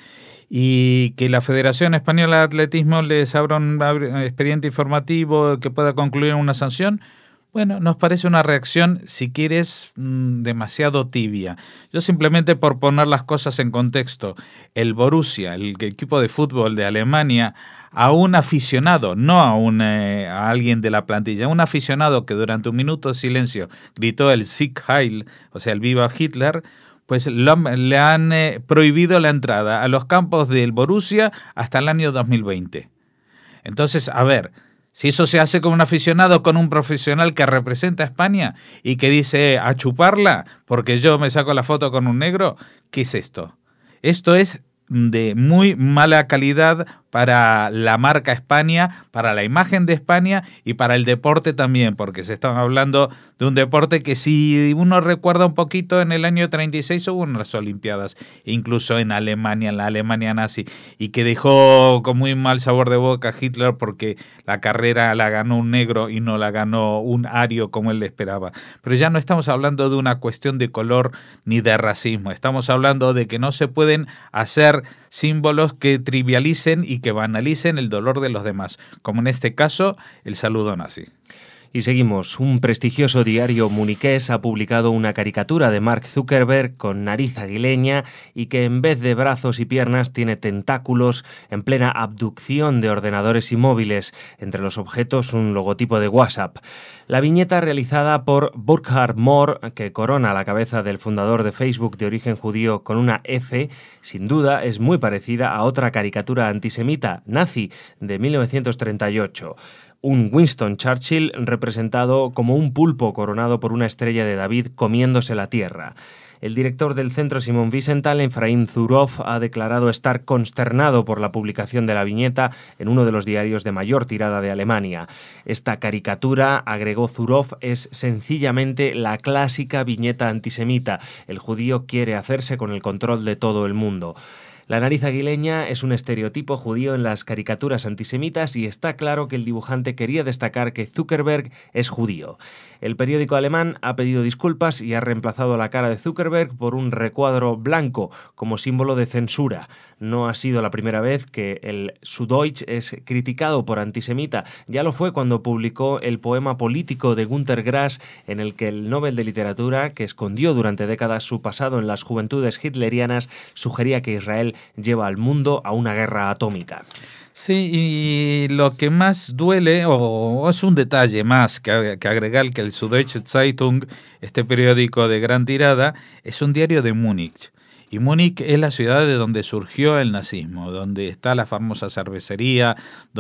Y que la Federación Española de Atletismo les abra un expediente informativo que pueda concluir en una sanción, bueno, nos parece una reacción, si quieres, demasiado tibia. Yo simplemente, por poner las cosas en contexto, el Borussia, el equipo de fútbol de Alemania, a un aficionado, no a, un, eh, a alguien de la plantilla, a un aficionado que durante un minuto de silencio gritó el Sieg Heil, o sea, el Viva Hitler, pues lo, le han eh, prohibido la entrada a los campos del Borussia hasta el año dos mil veinte. Entonces, a ver, si eso se hace con un aficionado, con un profesional que representa a España y que dice a chuparla porque yo me saco la foto con un negro, ¿qué es esto? Esto es de muy mala calidad para la marca España, para la imagen de España y para el deporte también, porque se está hablando de un deporte que, si uno recuerda un poquito, en el año treinta y seis hubo unas Olimpiadas, incluso en Alemania, en la Alemania nazi, y que dejó con muy mal sabor de boca a Hitler porque la carrera la ganó un negro y no la ganó un ario como él le esperaba. Pero ya no estamos hablando de una cuestión de color ni de racismo, estamos hablando de que no se pueden hacer símbolos que trivialicen y que banalicen el dolor de los demás, como en este caso el saludo nazi. Y seguimos. Un prestigioso diario muniqués ha publicado una caricatura de Mark Zuckerberg con nariz aguileña y que en vez de brazos y piernas tiene tentáculos en plena abducción de ordenadores y móviles. Entre los objetos, un logotipo de WhatsApp. La viñeta, realizada por Burkhard Mohr, que corona la cabeza del fundador de Facebook de origen judío con una F, sin duda es muy parecida a otra caricatura antisemita, nazi, de mil novecientos treinta y ocho. Un Winston Churchill representado como un pulpo coronado por una estrella de David comiéndose la tierra. El director del centro Simon Wiesenthal, Efraim Zuroff, ha declarado estar consternado por la publicación de la viñeta en uno de los diarios de mayor tirada de Alemania. Esta caricatura, agregó Zuroff, es sencillamente la clásica viñeta antisemita. El judío quiere hacerse con el control de todo el mundo. La nariz aguileña es un estereotipo judío en las caricaturas antisemitas y está claro que el dibujante quería destacar que Zuckerberg es judío. El periódico alemán ha pedido disculpas y ha reemplazado la cara de Zuckerberg por un recuadro blanco como símbolo de censura. No ha sido la primera vez que el Süddeutsche es criticado por antisemita. Ya lo fue cuando publicó el poema político de Günter Grass, en el que el Nobel de Literatura, que escondió durante décadas su pasado en las juventudes hitlerianas, sugería que Israel lleva al mundo a una guerra atómica. Sí, y lo que más duele, o es un detalle más que, que agregar, que el Süddeutsche Zeitung, este periódico de gran tirada, es un diario de Múnich. Y Múnich es la ciudad de donde surgió el nazismo, donde está la famosa cervecería,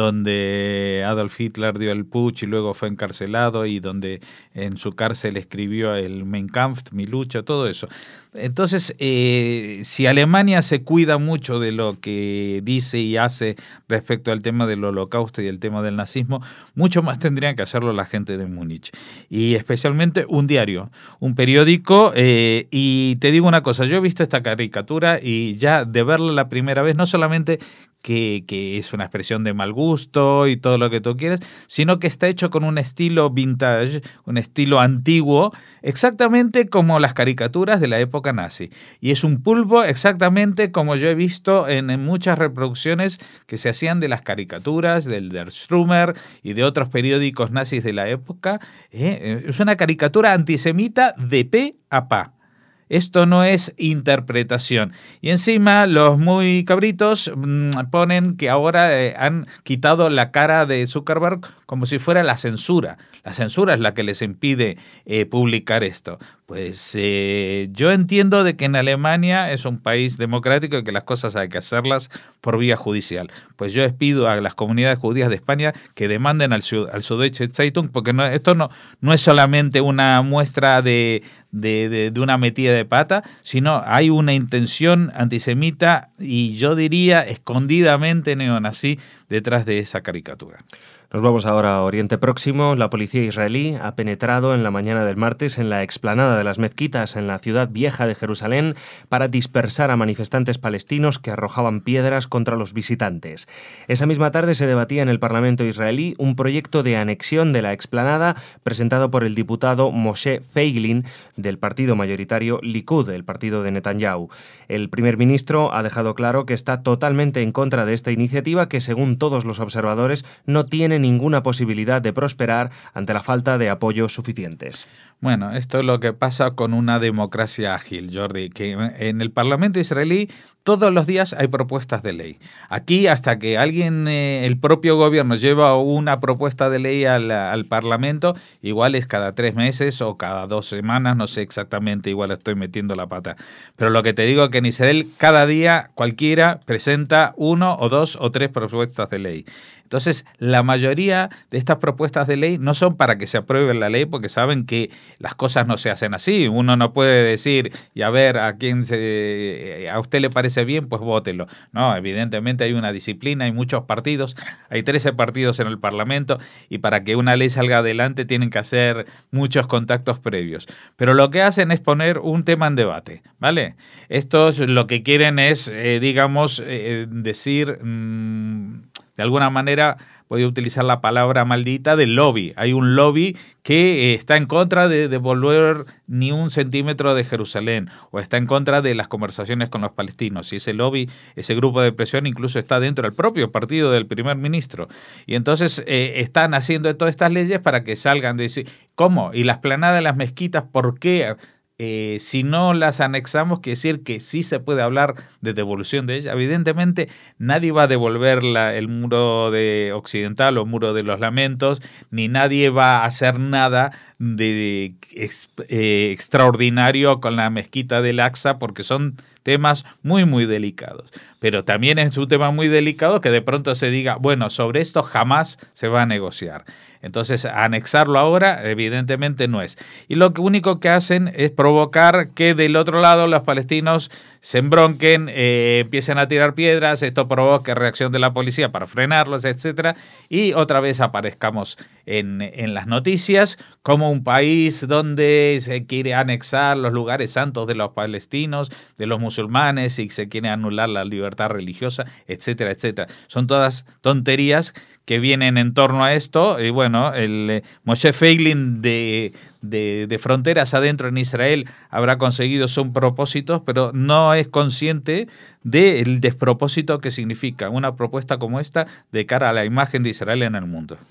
donde Adolf Hitler dio el putsch y luego fue encarcelado y donde en su cárcel escribió el Mein Kampf, mi lucha, todo eso. Entonces, eh, si Alemania se cuida mucho de lo que dice y hace respecto al tema del holocausto y el tema del nazismo, mucho más tendrían que hacerlo la gente de Múnich. Y especialmente un diario, un periódico. Eh, y te digo una cosa, yo he visto esta caricatura y ya de verla la primera vez, no solamente que, que es una expresión de mal gusto y todo lo que tú quieres, sino que está hecho con un estilo vintage, un estilo antiguo, exactamente como las caricaturas de la época nazi. Y es un pulpo exactamente como yo he visto en, en muchas reproducciones que se hacían de las caricaturas, del Der Strömer y de otros periódicos nazis de la época. Eh, es una caricatura antisemita de pe a pa. Esto no es interpretación. Y encima los muy cabritos mmm, ponen que ahora eh, han quitado la cara de Zuckerberg como si fuera la censura. La censura es la que les impide eh, publicar esto. Pues eh, yo entiendo de que en Alemania es un país democrático y que las cosas hay que hacerlas por vía judicial. Pues yo les pido a las comunidades judías de España que demanden al, al Süddeutsche Zeitung, porque no, esto no, no es solamente una muestra de, de, de, de una metida de pata, sino hay una intención antisemita y yo diría escondidamente neonazi detrás de esa caricatura. Nos vamos ahora a Oriente Próximo. La policía israelí ha penetrado en la mañana del martes en la explanada de las mezquitas en la ciudad vieja de Jerusalén para dispersar a manifestantes palestinos que arrojaban piedras contra los visitantes. Esa misma tarde se debatía en el Parlamento israelí un proyecto de anexión de la explanada presentado por el diputado Moshe Feiglin del partido mayoritario Likud, el partido de Netanyahu. El primer ministro ha dejado claro que está totalmente en contra de esta iniciativa que, según todos los observadores, no tiene ninguna posibilidad de prosperar ante la falta de apoyos suficientes. Bueno, esto es lo que pasa con una democracia ágil, Jordi, que en el Parlamento israelí todos los días hay propuestas de ley. Aquí, hasta que alguien, eh, el propio gobierno lleva una propuesta de ley al, al Parlamento, igual es cada tres meses o cada dos semanas, no sé exactamente, igual estoy metiendo la pata. Pero lo que te digo es que en Israel cada día cualquiera presenta uno o dos o tres propuestas de ley. Entonces, la mayoría de estas propuestas de ley no son para que se apruebe la ley, porque saben que las cosas no se hacen así. Uno no puede decir, y a ver, a quién se, a usted le parece bien, pues vótelo. No, evidentemente hay una disciplina, hay muchos partidos, hay trece partidos en el Parlamento, y para que una ley salga adelante tienen que hacer muchos contactos previos. Pero lo que hacen es poner un tema en debate, ¿vale? Estos lo que quieren es, eh, digamos, eh, decir... Mmm, de alguna manera voy a utilizar la palabra maldita del lobby. Hay un lobby que está en contra de devolver ni un centímetro de Jerusalén o está en contra de las conversaciones con los palestinos. Y ese lobby, ese grupo de presión incluso está dentro del propio partido del primer ministro. Y entonces eh, están haciendo todas estas leyes para que salgan de decir, ¿cómo? Y las planadas de las mezquitas, ¿por qué? Eh, si no las anexamos, quiere decir que sí se puede hablar de devolución de ella. Evidentemente nadie va a devolver la, el muro de occidental o muro de los lamentos, ni nadie va a hacer nada de, de ex, eh, extraordinario con la mezquita del Aqsa, porque son temas muy muy delicados. Pero también es un tema muy delicado que de pronto se diga, bueno, sobre esto jamás se va a negociar. Entonces, anexarlo ahora, evidentemente no es. Y lo único que hacen es provocar que del otro lado los palestinos se embronquen, eh, empiecen a tirar piedras, esto provoca reacción de la policía para frenarlos, etcétera, y otra vez aparezcamos en, en las noticias como un país donde se quiere anexar los lugares santos de los palestinos, de los musulmanes, y se quiere anular la libertad religiosa, etcétera, etcétera. Son todas tonterías que vienen en torno a esto. Y bueno, el eh, Moshe Feiglin de, de, de Fronteras Adentro en Israel habrá conseguido sus propósitos, pero no es consciente del despropósito que significa una propuesta como esta de cara a la imagen de Israel en el mundo.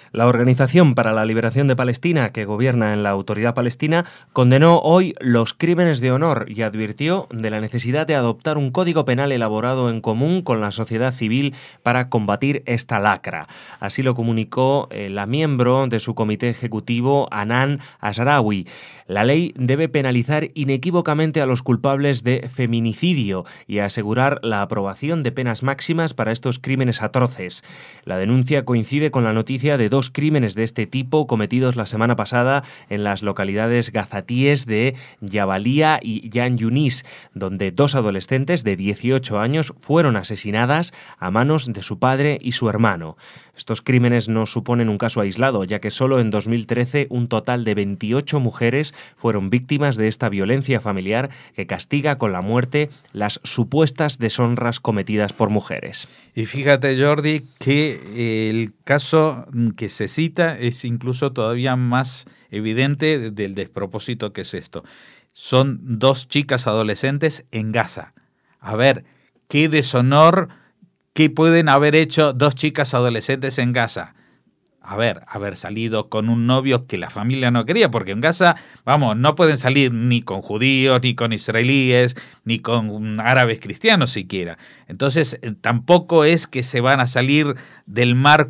La Organización para la Liberación de Palestina, que gobierna en la Autoridad Palestina, condenó hoy los crímenes de honor y advirtió de la necesidad de adoptar un código penal elaborado en común con la sociedad civil para combatir esta lacra. Así lo comunicó eh, la miembro de su comité ejecutivo, Hanan Ashrawi. La ley debe penalizar inequívocamente a los culpables de feminicidio y asegurar la aprobación de penas máximas para estos crímenes atroces. La denuncia coincide con la noticia de dos crímenes de este tipo cometidos la semana pasada en las localidades gazatíes de Jabalia y Yan Yunis, donde dos adolescentes de dieciocho años fueron asesinadas a manos de su padre y su hermano. Estos crímenes no suponen un caso aislado, ya que solo en dos mil trece un total de veintiocho mujeres fueron víctimas de esta violencia familiar que castiga con la muerte las supuestas deshonras cometidas por mujeres. Y fíjate, Jordi, que el caso que se cita es incluso todavía más evidente del despropósito que es esto. Son dos chicas adolescentes en Gaza. A ver, qué deshonor, qué pueden haber hecho dos chicas adolescentes en Gaza. A ver, haber salido con un novio que la familia no quería, porque en Gaza, vamos, no pueden salir ni con judíos, ni con israelíes, ni con árabes cristianos siquiera. Entonces, tampoco es que se van a salir del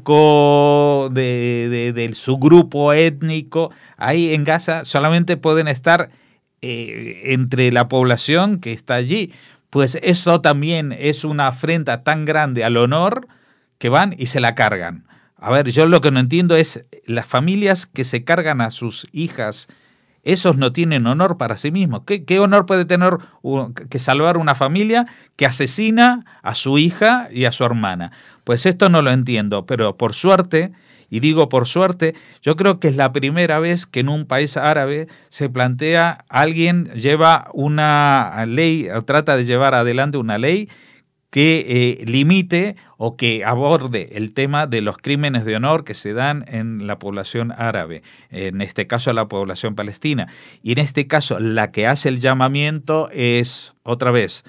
marco de, de, de su grupo étnico. Ahí en Gaza solamente pueden estar eh, entre la población que está allí. Pues eso también es una afrenta tan grande al honor que van y se la cargan. A ver, yo lo que no entiendo es las familias que se cargan a sus hijas, esos no tienen honor para sí mismos. ¿Qué, qué honor puede tener que salvar una familia que asesina a su hija y a su hermana? Pues esto no lo entiendo, pero por suerte, y digo por suerte, yo creo que es la primera vez que en un país árabe se plantea, alguien lleva una ley, o trata de llevar adelante una ley que eh, limite o que aborde el tema de los crímenes de honor que se dan en la población árabe, en este caso la población palestina. Y en este caso la que hace el llamamiento es, otra vez,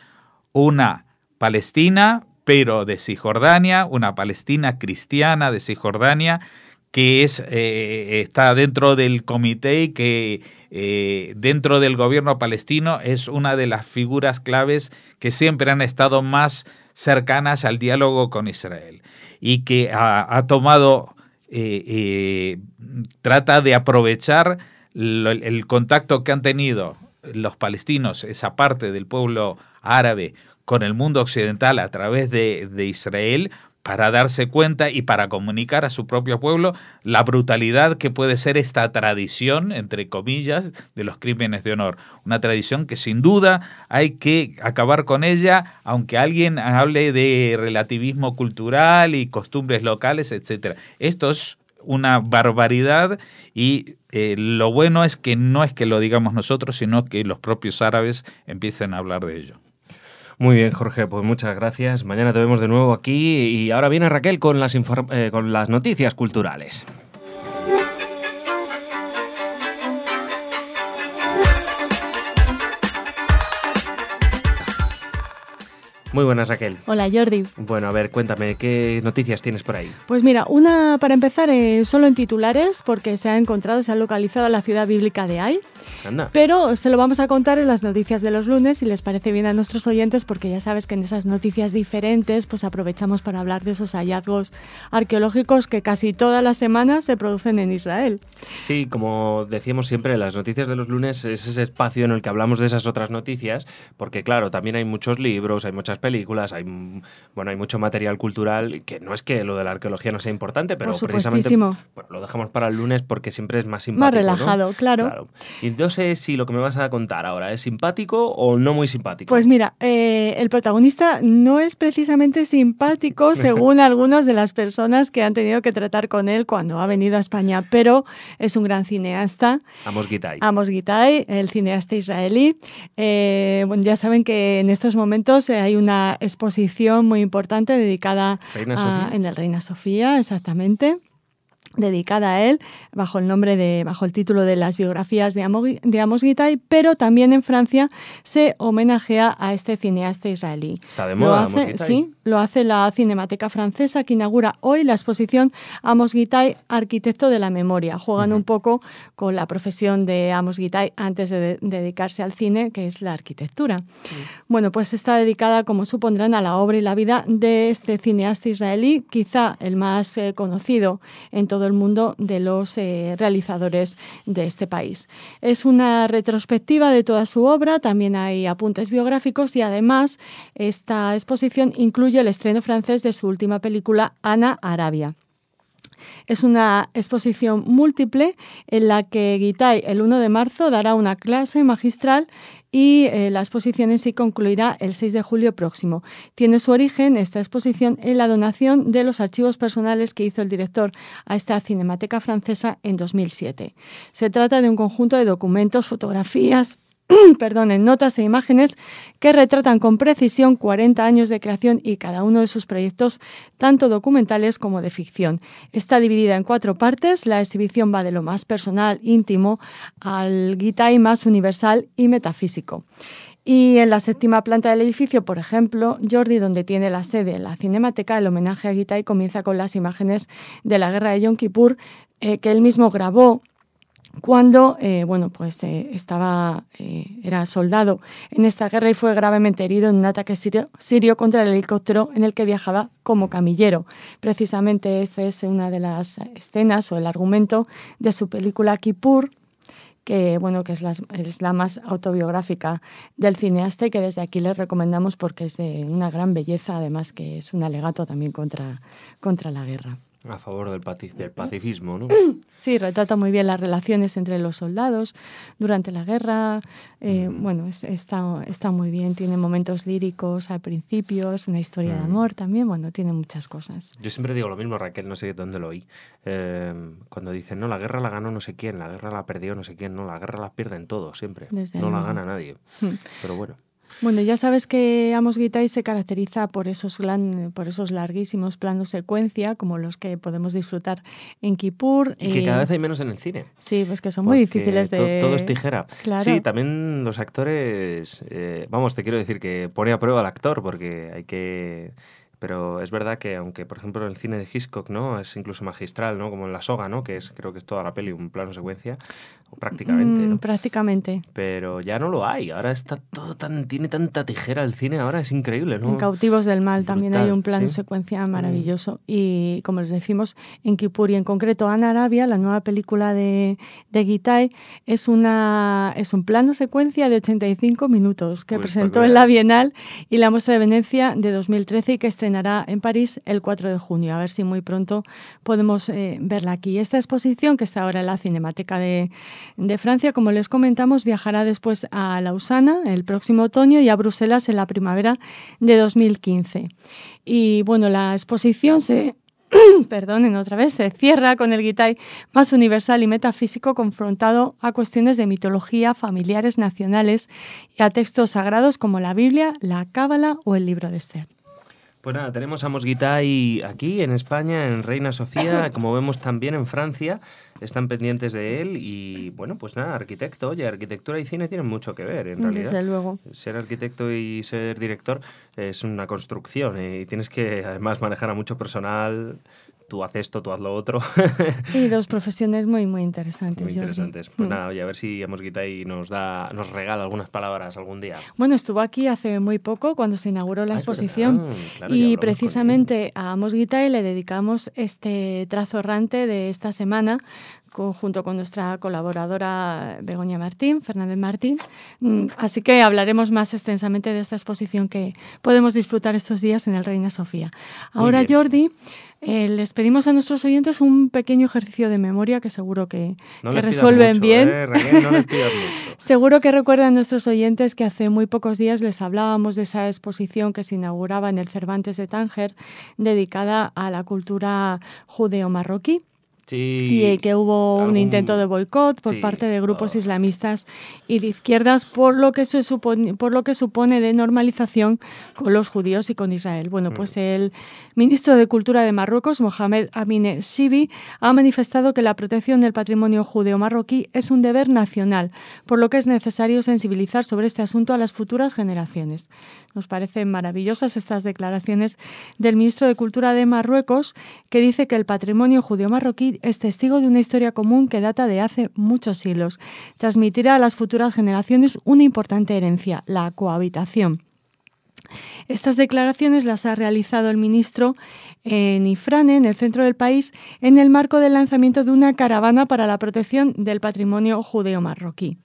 una Palestina, pero de Cisjordania, una Palestina cristiana de Cisjordania, que es eh, está dentro del comité y que eh, dentro del gobierno palestino es una de las figuras claves que siempre han estado más cercanas al diálogo con Israel y que ha, ha tomado, eh, eh, trata de aprovechar lo, el contacto que han tenido los palestinos, esa parte del pueblo árabe, con el mundo occidental a través de, de Israel, para darse cuenta y para comunicar a su propio pueblo la brutalidad que puede ser esta tradición, entre comillas, de los crímenes de honor. Una tradición que sin duda hay que acabar con ella, aunque alguien hable de relativismo cultural y costumbres locales, etcétera. Esto es una barbaridad y eh, lo bueno es que no es que lo digamos nosotros, sino que los propios árabes empiecen a hablar de ello. Muy bien, Jorge, pues muchas gracias. Mañana te vemos de nuevo aquí y ahora viene Raquel con las, inform- eh, con las noticias culturales. Muy buenas, Raquel. Hola, Jordi. Bueno, a ver, cuéntame, ¿qué noticias tienes por ahí? Pues mira, una para empezar eh, solo en titulares, porque se ha encontrado, se ha localizado la ciudad bíblica de Ai. Anda. Pero se lo vamos a contar en las noticias de los lunes, si les parece bien a nuestros oyentes, porque ya sabes que en esas noticias diferentes pues aprovechamos para hablar de esos hallazgos arqueológicos que casi todas las semanas se producen en Israel. Sí, como decíamos siempre, las noticias de los lunes es ese espacio en el que hablamos de esas otras noticias, porque claro, también hay muchos libros, hay muchas películas, hay bueno, hay mucho material cultural, que no es que lo de la arqueología no sea importante, pero precisamente bueno, lo dejamos para el lunes porque siempre es más simpático. Más relajado, ¿no? claro. claro. Y no sé si lo que me vas a contar ahora es simpático o no muy simpático. Pues mira, eh, el protagonista no es precisamente simpático según algunas de las personas que han tenido que tratar con él cuando ha venido a España, pero es un gran cineasta. Amos Gitai. Amos Gitai, el cineasta israelí. Eh, bueno, ya saben que en estos momentos eh, hay una exposición muy importante dedicada Reina a, Sofía. en el Reina Sofía, exactamente. dedicada a él, bajo el nombre de, bajo el título de Las biografías de Amos, de Amos Gitay, pero también en Francia se homenajea a este cineasta israelí. Está de moda, lo hace, Amos Gitay. Sí, lo hace la Cinemateca Francesa, que inaugura hoy la exposición Amos Gitay, arquitecto de la memoria. Juegan uh-huh. un poco con la profesión de Amos Gitay antes de, de dedicarse al cine, que es la arquitectura. Uh-huh. Bueno, pues está dedicada, como supondrán, a la obra y la vida de este cineasta israelí, quizá el más eh, conocido en todo el mundo de los eh, realizadores de este país. Es una retrospectiva de toda su obra, también hay apuntes biográficos y además esta exposición incluye el estreno francés de su última película, Ana Arabia. Es una exposición múltiple en la que Gitay el uno de marzo dará una clase magistral y eh, la exposición en sí concluirá el seis de julio próximo. Tiene su origen esta exposición en la donación de los archivos personales que hizo el director a esta Cinemateca Francesa en dos mil siete. Se trata de un conjunto de documentos, fotografías, perdón, en notas e imágenes que retratan con precisión cuarenta años de creación y cada uno de sus proyectos, tanto documentales como de ficción. Está dividida en cuatro partes. La exhibición va de lo más personal, íntimo, al Gitay más universal y metafísico. Y en la séptima planta del edificio, por ejemplo, Jordi, donde tiene la sede la Cinemateca, el homenaje a Gitay comienza con las imágenes de la guerra de Yom Kippur, eh, que él mismo grabó cuando eh, bueno, pues, eh, estaba, eh, era soldado en esta guerra y fue gravemente herido en un ataque sirio, sirio contra el helicóptero en el que viajaba como camillero. Precisamente esta es una de las escenas o el argumento de su película Kippur, que, bueno, que es la, es la más autobiográfica del cineasta y que desde aquí les recomendamos porque es de una gran belleza, además que es un alegato también contra, contra la guerra. A favor del, pati- del pacifismo, ¿no? Sí, retrata muy bien las relaciones entre los soldados durante la guerra. Eh, mm. Bueno, es, está, está muy bien. Tiene momentos líricos al principio, es una historia mm. de amor también. Bueno, tiene muchas cosas. Yo siempre digo lo mismo, Raquel, no sé dónde lo oí. Eh, cuando dicen, no, la guerra la ganó no sé quién, la guerra la perdió no sé quién. No, la guerra la pierden todos siempre. Desde no luego. La gana nadie. Mm. Pero bueno. Bueno, ya sabes que Amos Gitay se caracteriza por esos, gran, por esos larguísimos planos secuencia, como los que podemos disfrutar en Kippur. Y que eh, cada vez hay menos en el cine. Sí, pues que son muy difíciles de... To- todo es tijera. Claro. Sí, también los actores... Eh, vamos, te quiero decir que pone a prueba al actor, porque hay que... Pero es verdad que, aunque, por ejemplo, en el cine de Hitchcock, ¿no? Es incluso magistral, ¿no? Como en La soga, ¿no? Que es, creo que es toda la peli un plano secuencia, prácticamente, ¿no? Mm, prácticamente. Pero ya no lo hay. Ahora está todo tan... Tiene tanta tijera el cine, ahora es increíble, ¿no? En Cautivos del Mal Brutal, también hay un plano ¿sí? secuencia maravilloso. Mm. Y, como les decimos, en Kippur y en concreto Ana Arabia, la nueva película de, de Gitay, es, una, es un plano secuencia de ochenta y cinco minutos que pues presentó en la Bienal y la Muestra de Venecia de dos mil trece y que estrenará en París el cuatro de junio. A ver si muy pronto podemos eh, verla aquí. Esta exposición, que está ahora en la Cinemateca de, de Francia, como les comentamos, viajará después a Lausana el próximo otoño y a Bruselas en la primavera de dos mil quince. Y bueno, la exposición se... perdonen otra vez, se cierra con el Gitay más universal y metafísico confrontado a cuestiones de mitología, familiares, nacionales y a textos sagrados como la Biblia, la Cábala o el Libro de Esther. Pues nada, tenemos a Amos Gitay aquí en España, en Reina Sofía, como vemos también en Francia, están pendientes de él y bueno, pues nada, arquitecto, oye, arquitectura y cine tienen mucho que ver en realidad. Desde luego. Ser arquitecto y ser director es una construcción y tienes que además manejar a mucho personal. Tú haz esto, tú haz lo otro. Sí, dos profesiones muy, muy interesantes. Muy interesantes. Jordi. Pues mm. nada, oye, a ver si Amos Gitay nos da, nos regala algunas palabras algún día. Bueno, estuvo aquí hace muy poco, cuando se inauguró la Ay, exposición. verdad, claro, y precisamente a Amos Gitay le dedicamos este trazo errante de esta semana, junto con nuestra colaboradora Begoña Martín, Fernández Martín. Así que hablaremos más extensamente de esta exposición que podemos disfrutar estos días en el Reina Sofía. Ahora, Jordi, eh, les pedimos a nuestros oyentes un pequeño ejercicio de memoria que seguro que, no que resuelven mucho, bien. Eh, Raquel, no les pidas mucho. Seguro que recuerdan nuestros oyentes que hace muy pocos días les hablábamos de esa exposición que se inauguraba en el Cervantes de Tánger, dedicada a la cultura judeo-marroquí, Sí, y eh, que hubo algún... un intento de boicot por sí, parte de grupos oh. islamistas y de izquierdas por lo que se supone, por lo que supone de normalización con los judíos y con Israel. Bueno, pues el ministro de Cultura de Marruecos, Mohamed Amine Sibi, ha manifestado que la protección del patrimonio judeo marroquí es un deber nacional, por lo que es necesario sensibilizar sobre este asunto a las futuras generaciones. Nos parecen maravillosas estas declaraciones del ministro de Cultura de Marruecos, que dice que el patrimonio judeo marroquí es testigo de una historia común que data de hace muchos siglos. Transmitirá a las futuras generaciones una importante herencia, la cohabitación. Estas declaraciones las ha realizado el ministro en Ifrane, en el centro del país, en el marco del lanzamiento de una caravana para la protección del patrimonio judeo marroquí.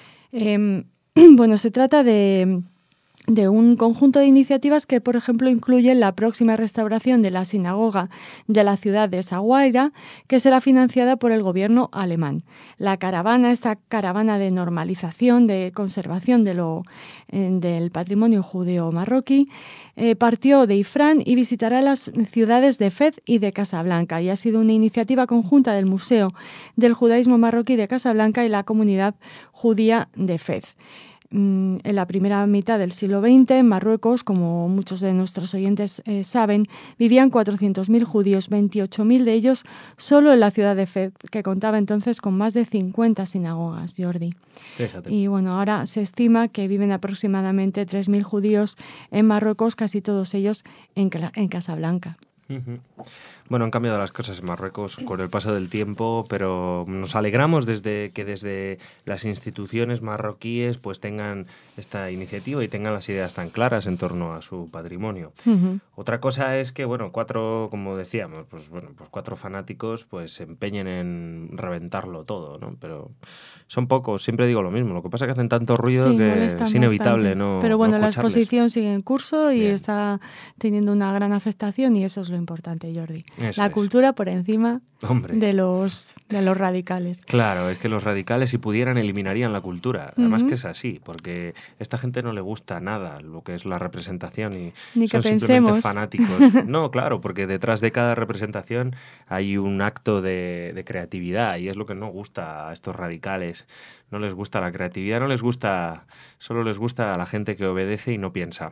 Eh, bueno, se trata de... de un conjunto de iniciativas que, por ejemplo, incluyen la próxima restauración de la sinagoga de la ciudad de Essaouira, que será financiada por el gobierno alemán. La caravana, esta caravana de normalización, de conservación de lo, eh, del patrimonio judeo marroquí, eh, partió de Ifrán y visitará las ciudades de Fez y de Casablanca, y ha sido una iniciativa conjunta del Museo del Judaísmo Marroquí de Casablanca y la comunidad judía de Fez. En la primera mitad del siglo veinte, en Marruecos, como muchos de nuestros oyentes eh, saben, vivían cuatrocientos mil judíos, veintiocho mil de ellos solo en la ciudad de Fez, que contaba entonces con más de cincuenta sinagogas, Jordi. Fíjate. Y bueno, ahora se estima que viven aproximadamente tres mil judíos en Marruecos, casi todos ellos en, en Casablanca. Uh-huh. Bueno, han cambiado las cosas en Marruecos con el paso del tiempo, pero nos alegramos desde que desde las instituciones marroquíes pues tengan esta iniciativa y tengan las ideas tan claras en torno a su patrimonio. Uh-huh. Otra cosa es que, bueno, cuatro, como decíamos, pues bueno, pues cuatro fanáticos pues se empeñen en reventarlo todo, ¿no? Pero son pocos, siempre digo lo mismo. Lo que pasa es que hacen tanto ruido sí, que es inevitable, ¿no? Pero bueno, no la escucharles. exposición sigue en curso y Bien. Está teniendo una gran afectación y eso es lo importante, Jordi. Eso la es. cultura por encima Hombre. de los de los radicales. Claro, es que los radicales si pudieran eliminarían la cultura. Además uh-huh. que es así, porque a esta gente no le gusta nada lo que es la representación y Ni son que simplemente pensemos. fanáticos. No, claro, porque detrás de cada representación hay un acto de, de creatividad y es lo que no gusta a estos radicales. No les gusta la creatividad, no les gusta, solo les gusta a la gente que obedece y no piensa.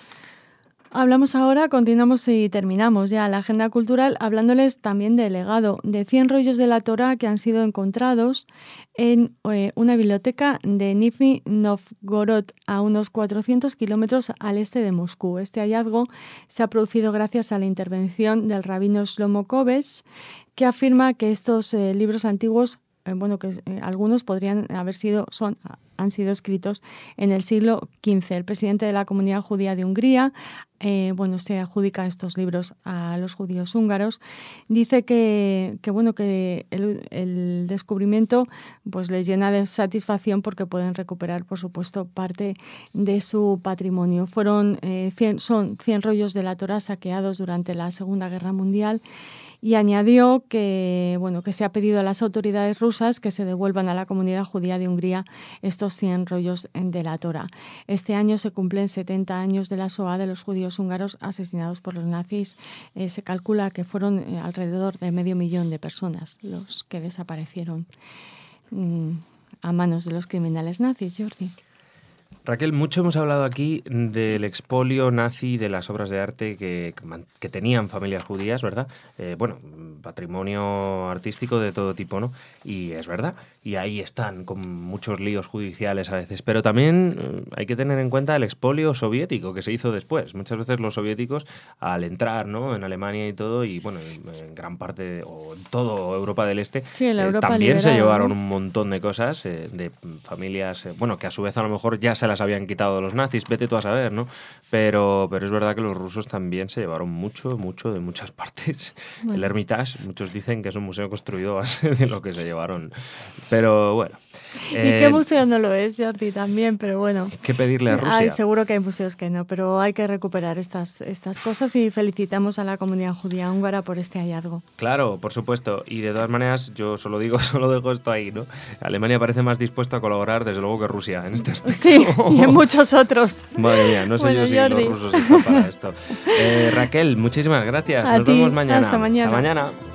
Hablamos ahora, continuamos y terminamos ya la agenda cultural hablándoles también del legado de cien rollos de la Torá que han sido encontrados en eh, una biblioteca de Nizhny Novgorod a unos cuatrocientos kilómetros al este de Moscú. Este hallazgo se ha producido gracias a la intervención del rabino Shlomo Kovetz, que afirma que estos eh, libros antiguos Eh, bueno, que eh, algunos podrían haber sido, son, han sido escritos en el siglo quince. El presidente de la Comunidad Judía de Hungría, eh, bueno, se adjudica estos libros a los judíos húngaros. Dice que, que bueno, que el, el descubrimiento pues les llena de satisfacción porque pueden recuperar, por supuesto, parte de su patrimonio. Fueron eh, cien, son cien rollos de la Torá saqueados durante la Segunda Guerra Mundial. Y añadió que, bueno, que se ha pedido a las autoridades rusas que se devuelvan a la comunidad judía de Hungría estos cien rollos de la Torá. Este año se cumplen setenta años de la Shoah de los judíos húngaros asesinados por los nazis. Eh, se calcula que fueron eh, alrededor de medio millón de personas los que desaparecieron mm, a manos de los criminales nazis, Jordi. Raquel, mucho hemos hablado aquí del expolio nazi de las obras de arte que, que tenían familias judías, ¿verdad? Eh, bueno, patrimonio artístico de todo tipo, ¿no? Y es verdad, y ahí están con muchos líos judiciales a veces, pero también eh, hay que tener en cuenta el expolio soviético que se hizo después. Muchas veces los soviéticos, al entrar, ¿no?, en Alemania y todo, y bueno, en, en gran parte, o en toda Europa del Este, sí, la eh, Europa también liberada, se llevaron ¿no? un montón de cosas eh, de familias, eh, bueno, que a su vez a lo mejor ya se las habían quitado los nazis, vete tú a saber, ¿no? Pero, pero es verdad que los rusos también se llevaron mucho, mucho de muchas partes. Bueno. El Hermitage, muchos dicen que es un museo construido a base de lo que se llevaron. Pero bueno. ¿Y eh, qué museo no lo es, Jordi? También, pero bueno. ¿Qué pedirle a Rusia? Ay, seguro que hay museos que no, pero hay que recuperar estas, estas cosas y felicitamos a la comunidad judía húngara por este hallazgo. Claro, por supuesto. Y de todas maneras, yo solo digo, solo dejo esto ahí, ¿no? Alemania parece más dispuesto a colaborar, desde luego, que Rusia en este aspecto. Sí, y en muchos otros. Madre mía, no sé bueno, yo si Jordi. los rusos están para esto. Eh, Raquel, muchísimas gracias. A Nos ti. vemos mañana. Hasta mañana. Hasta mañana.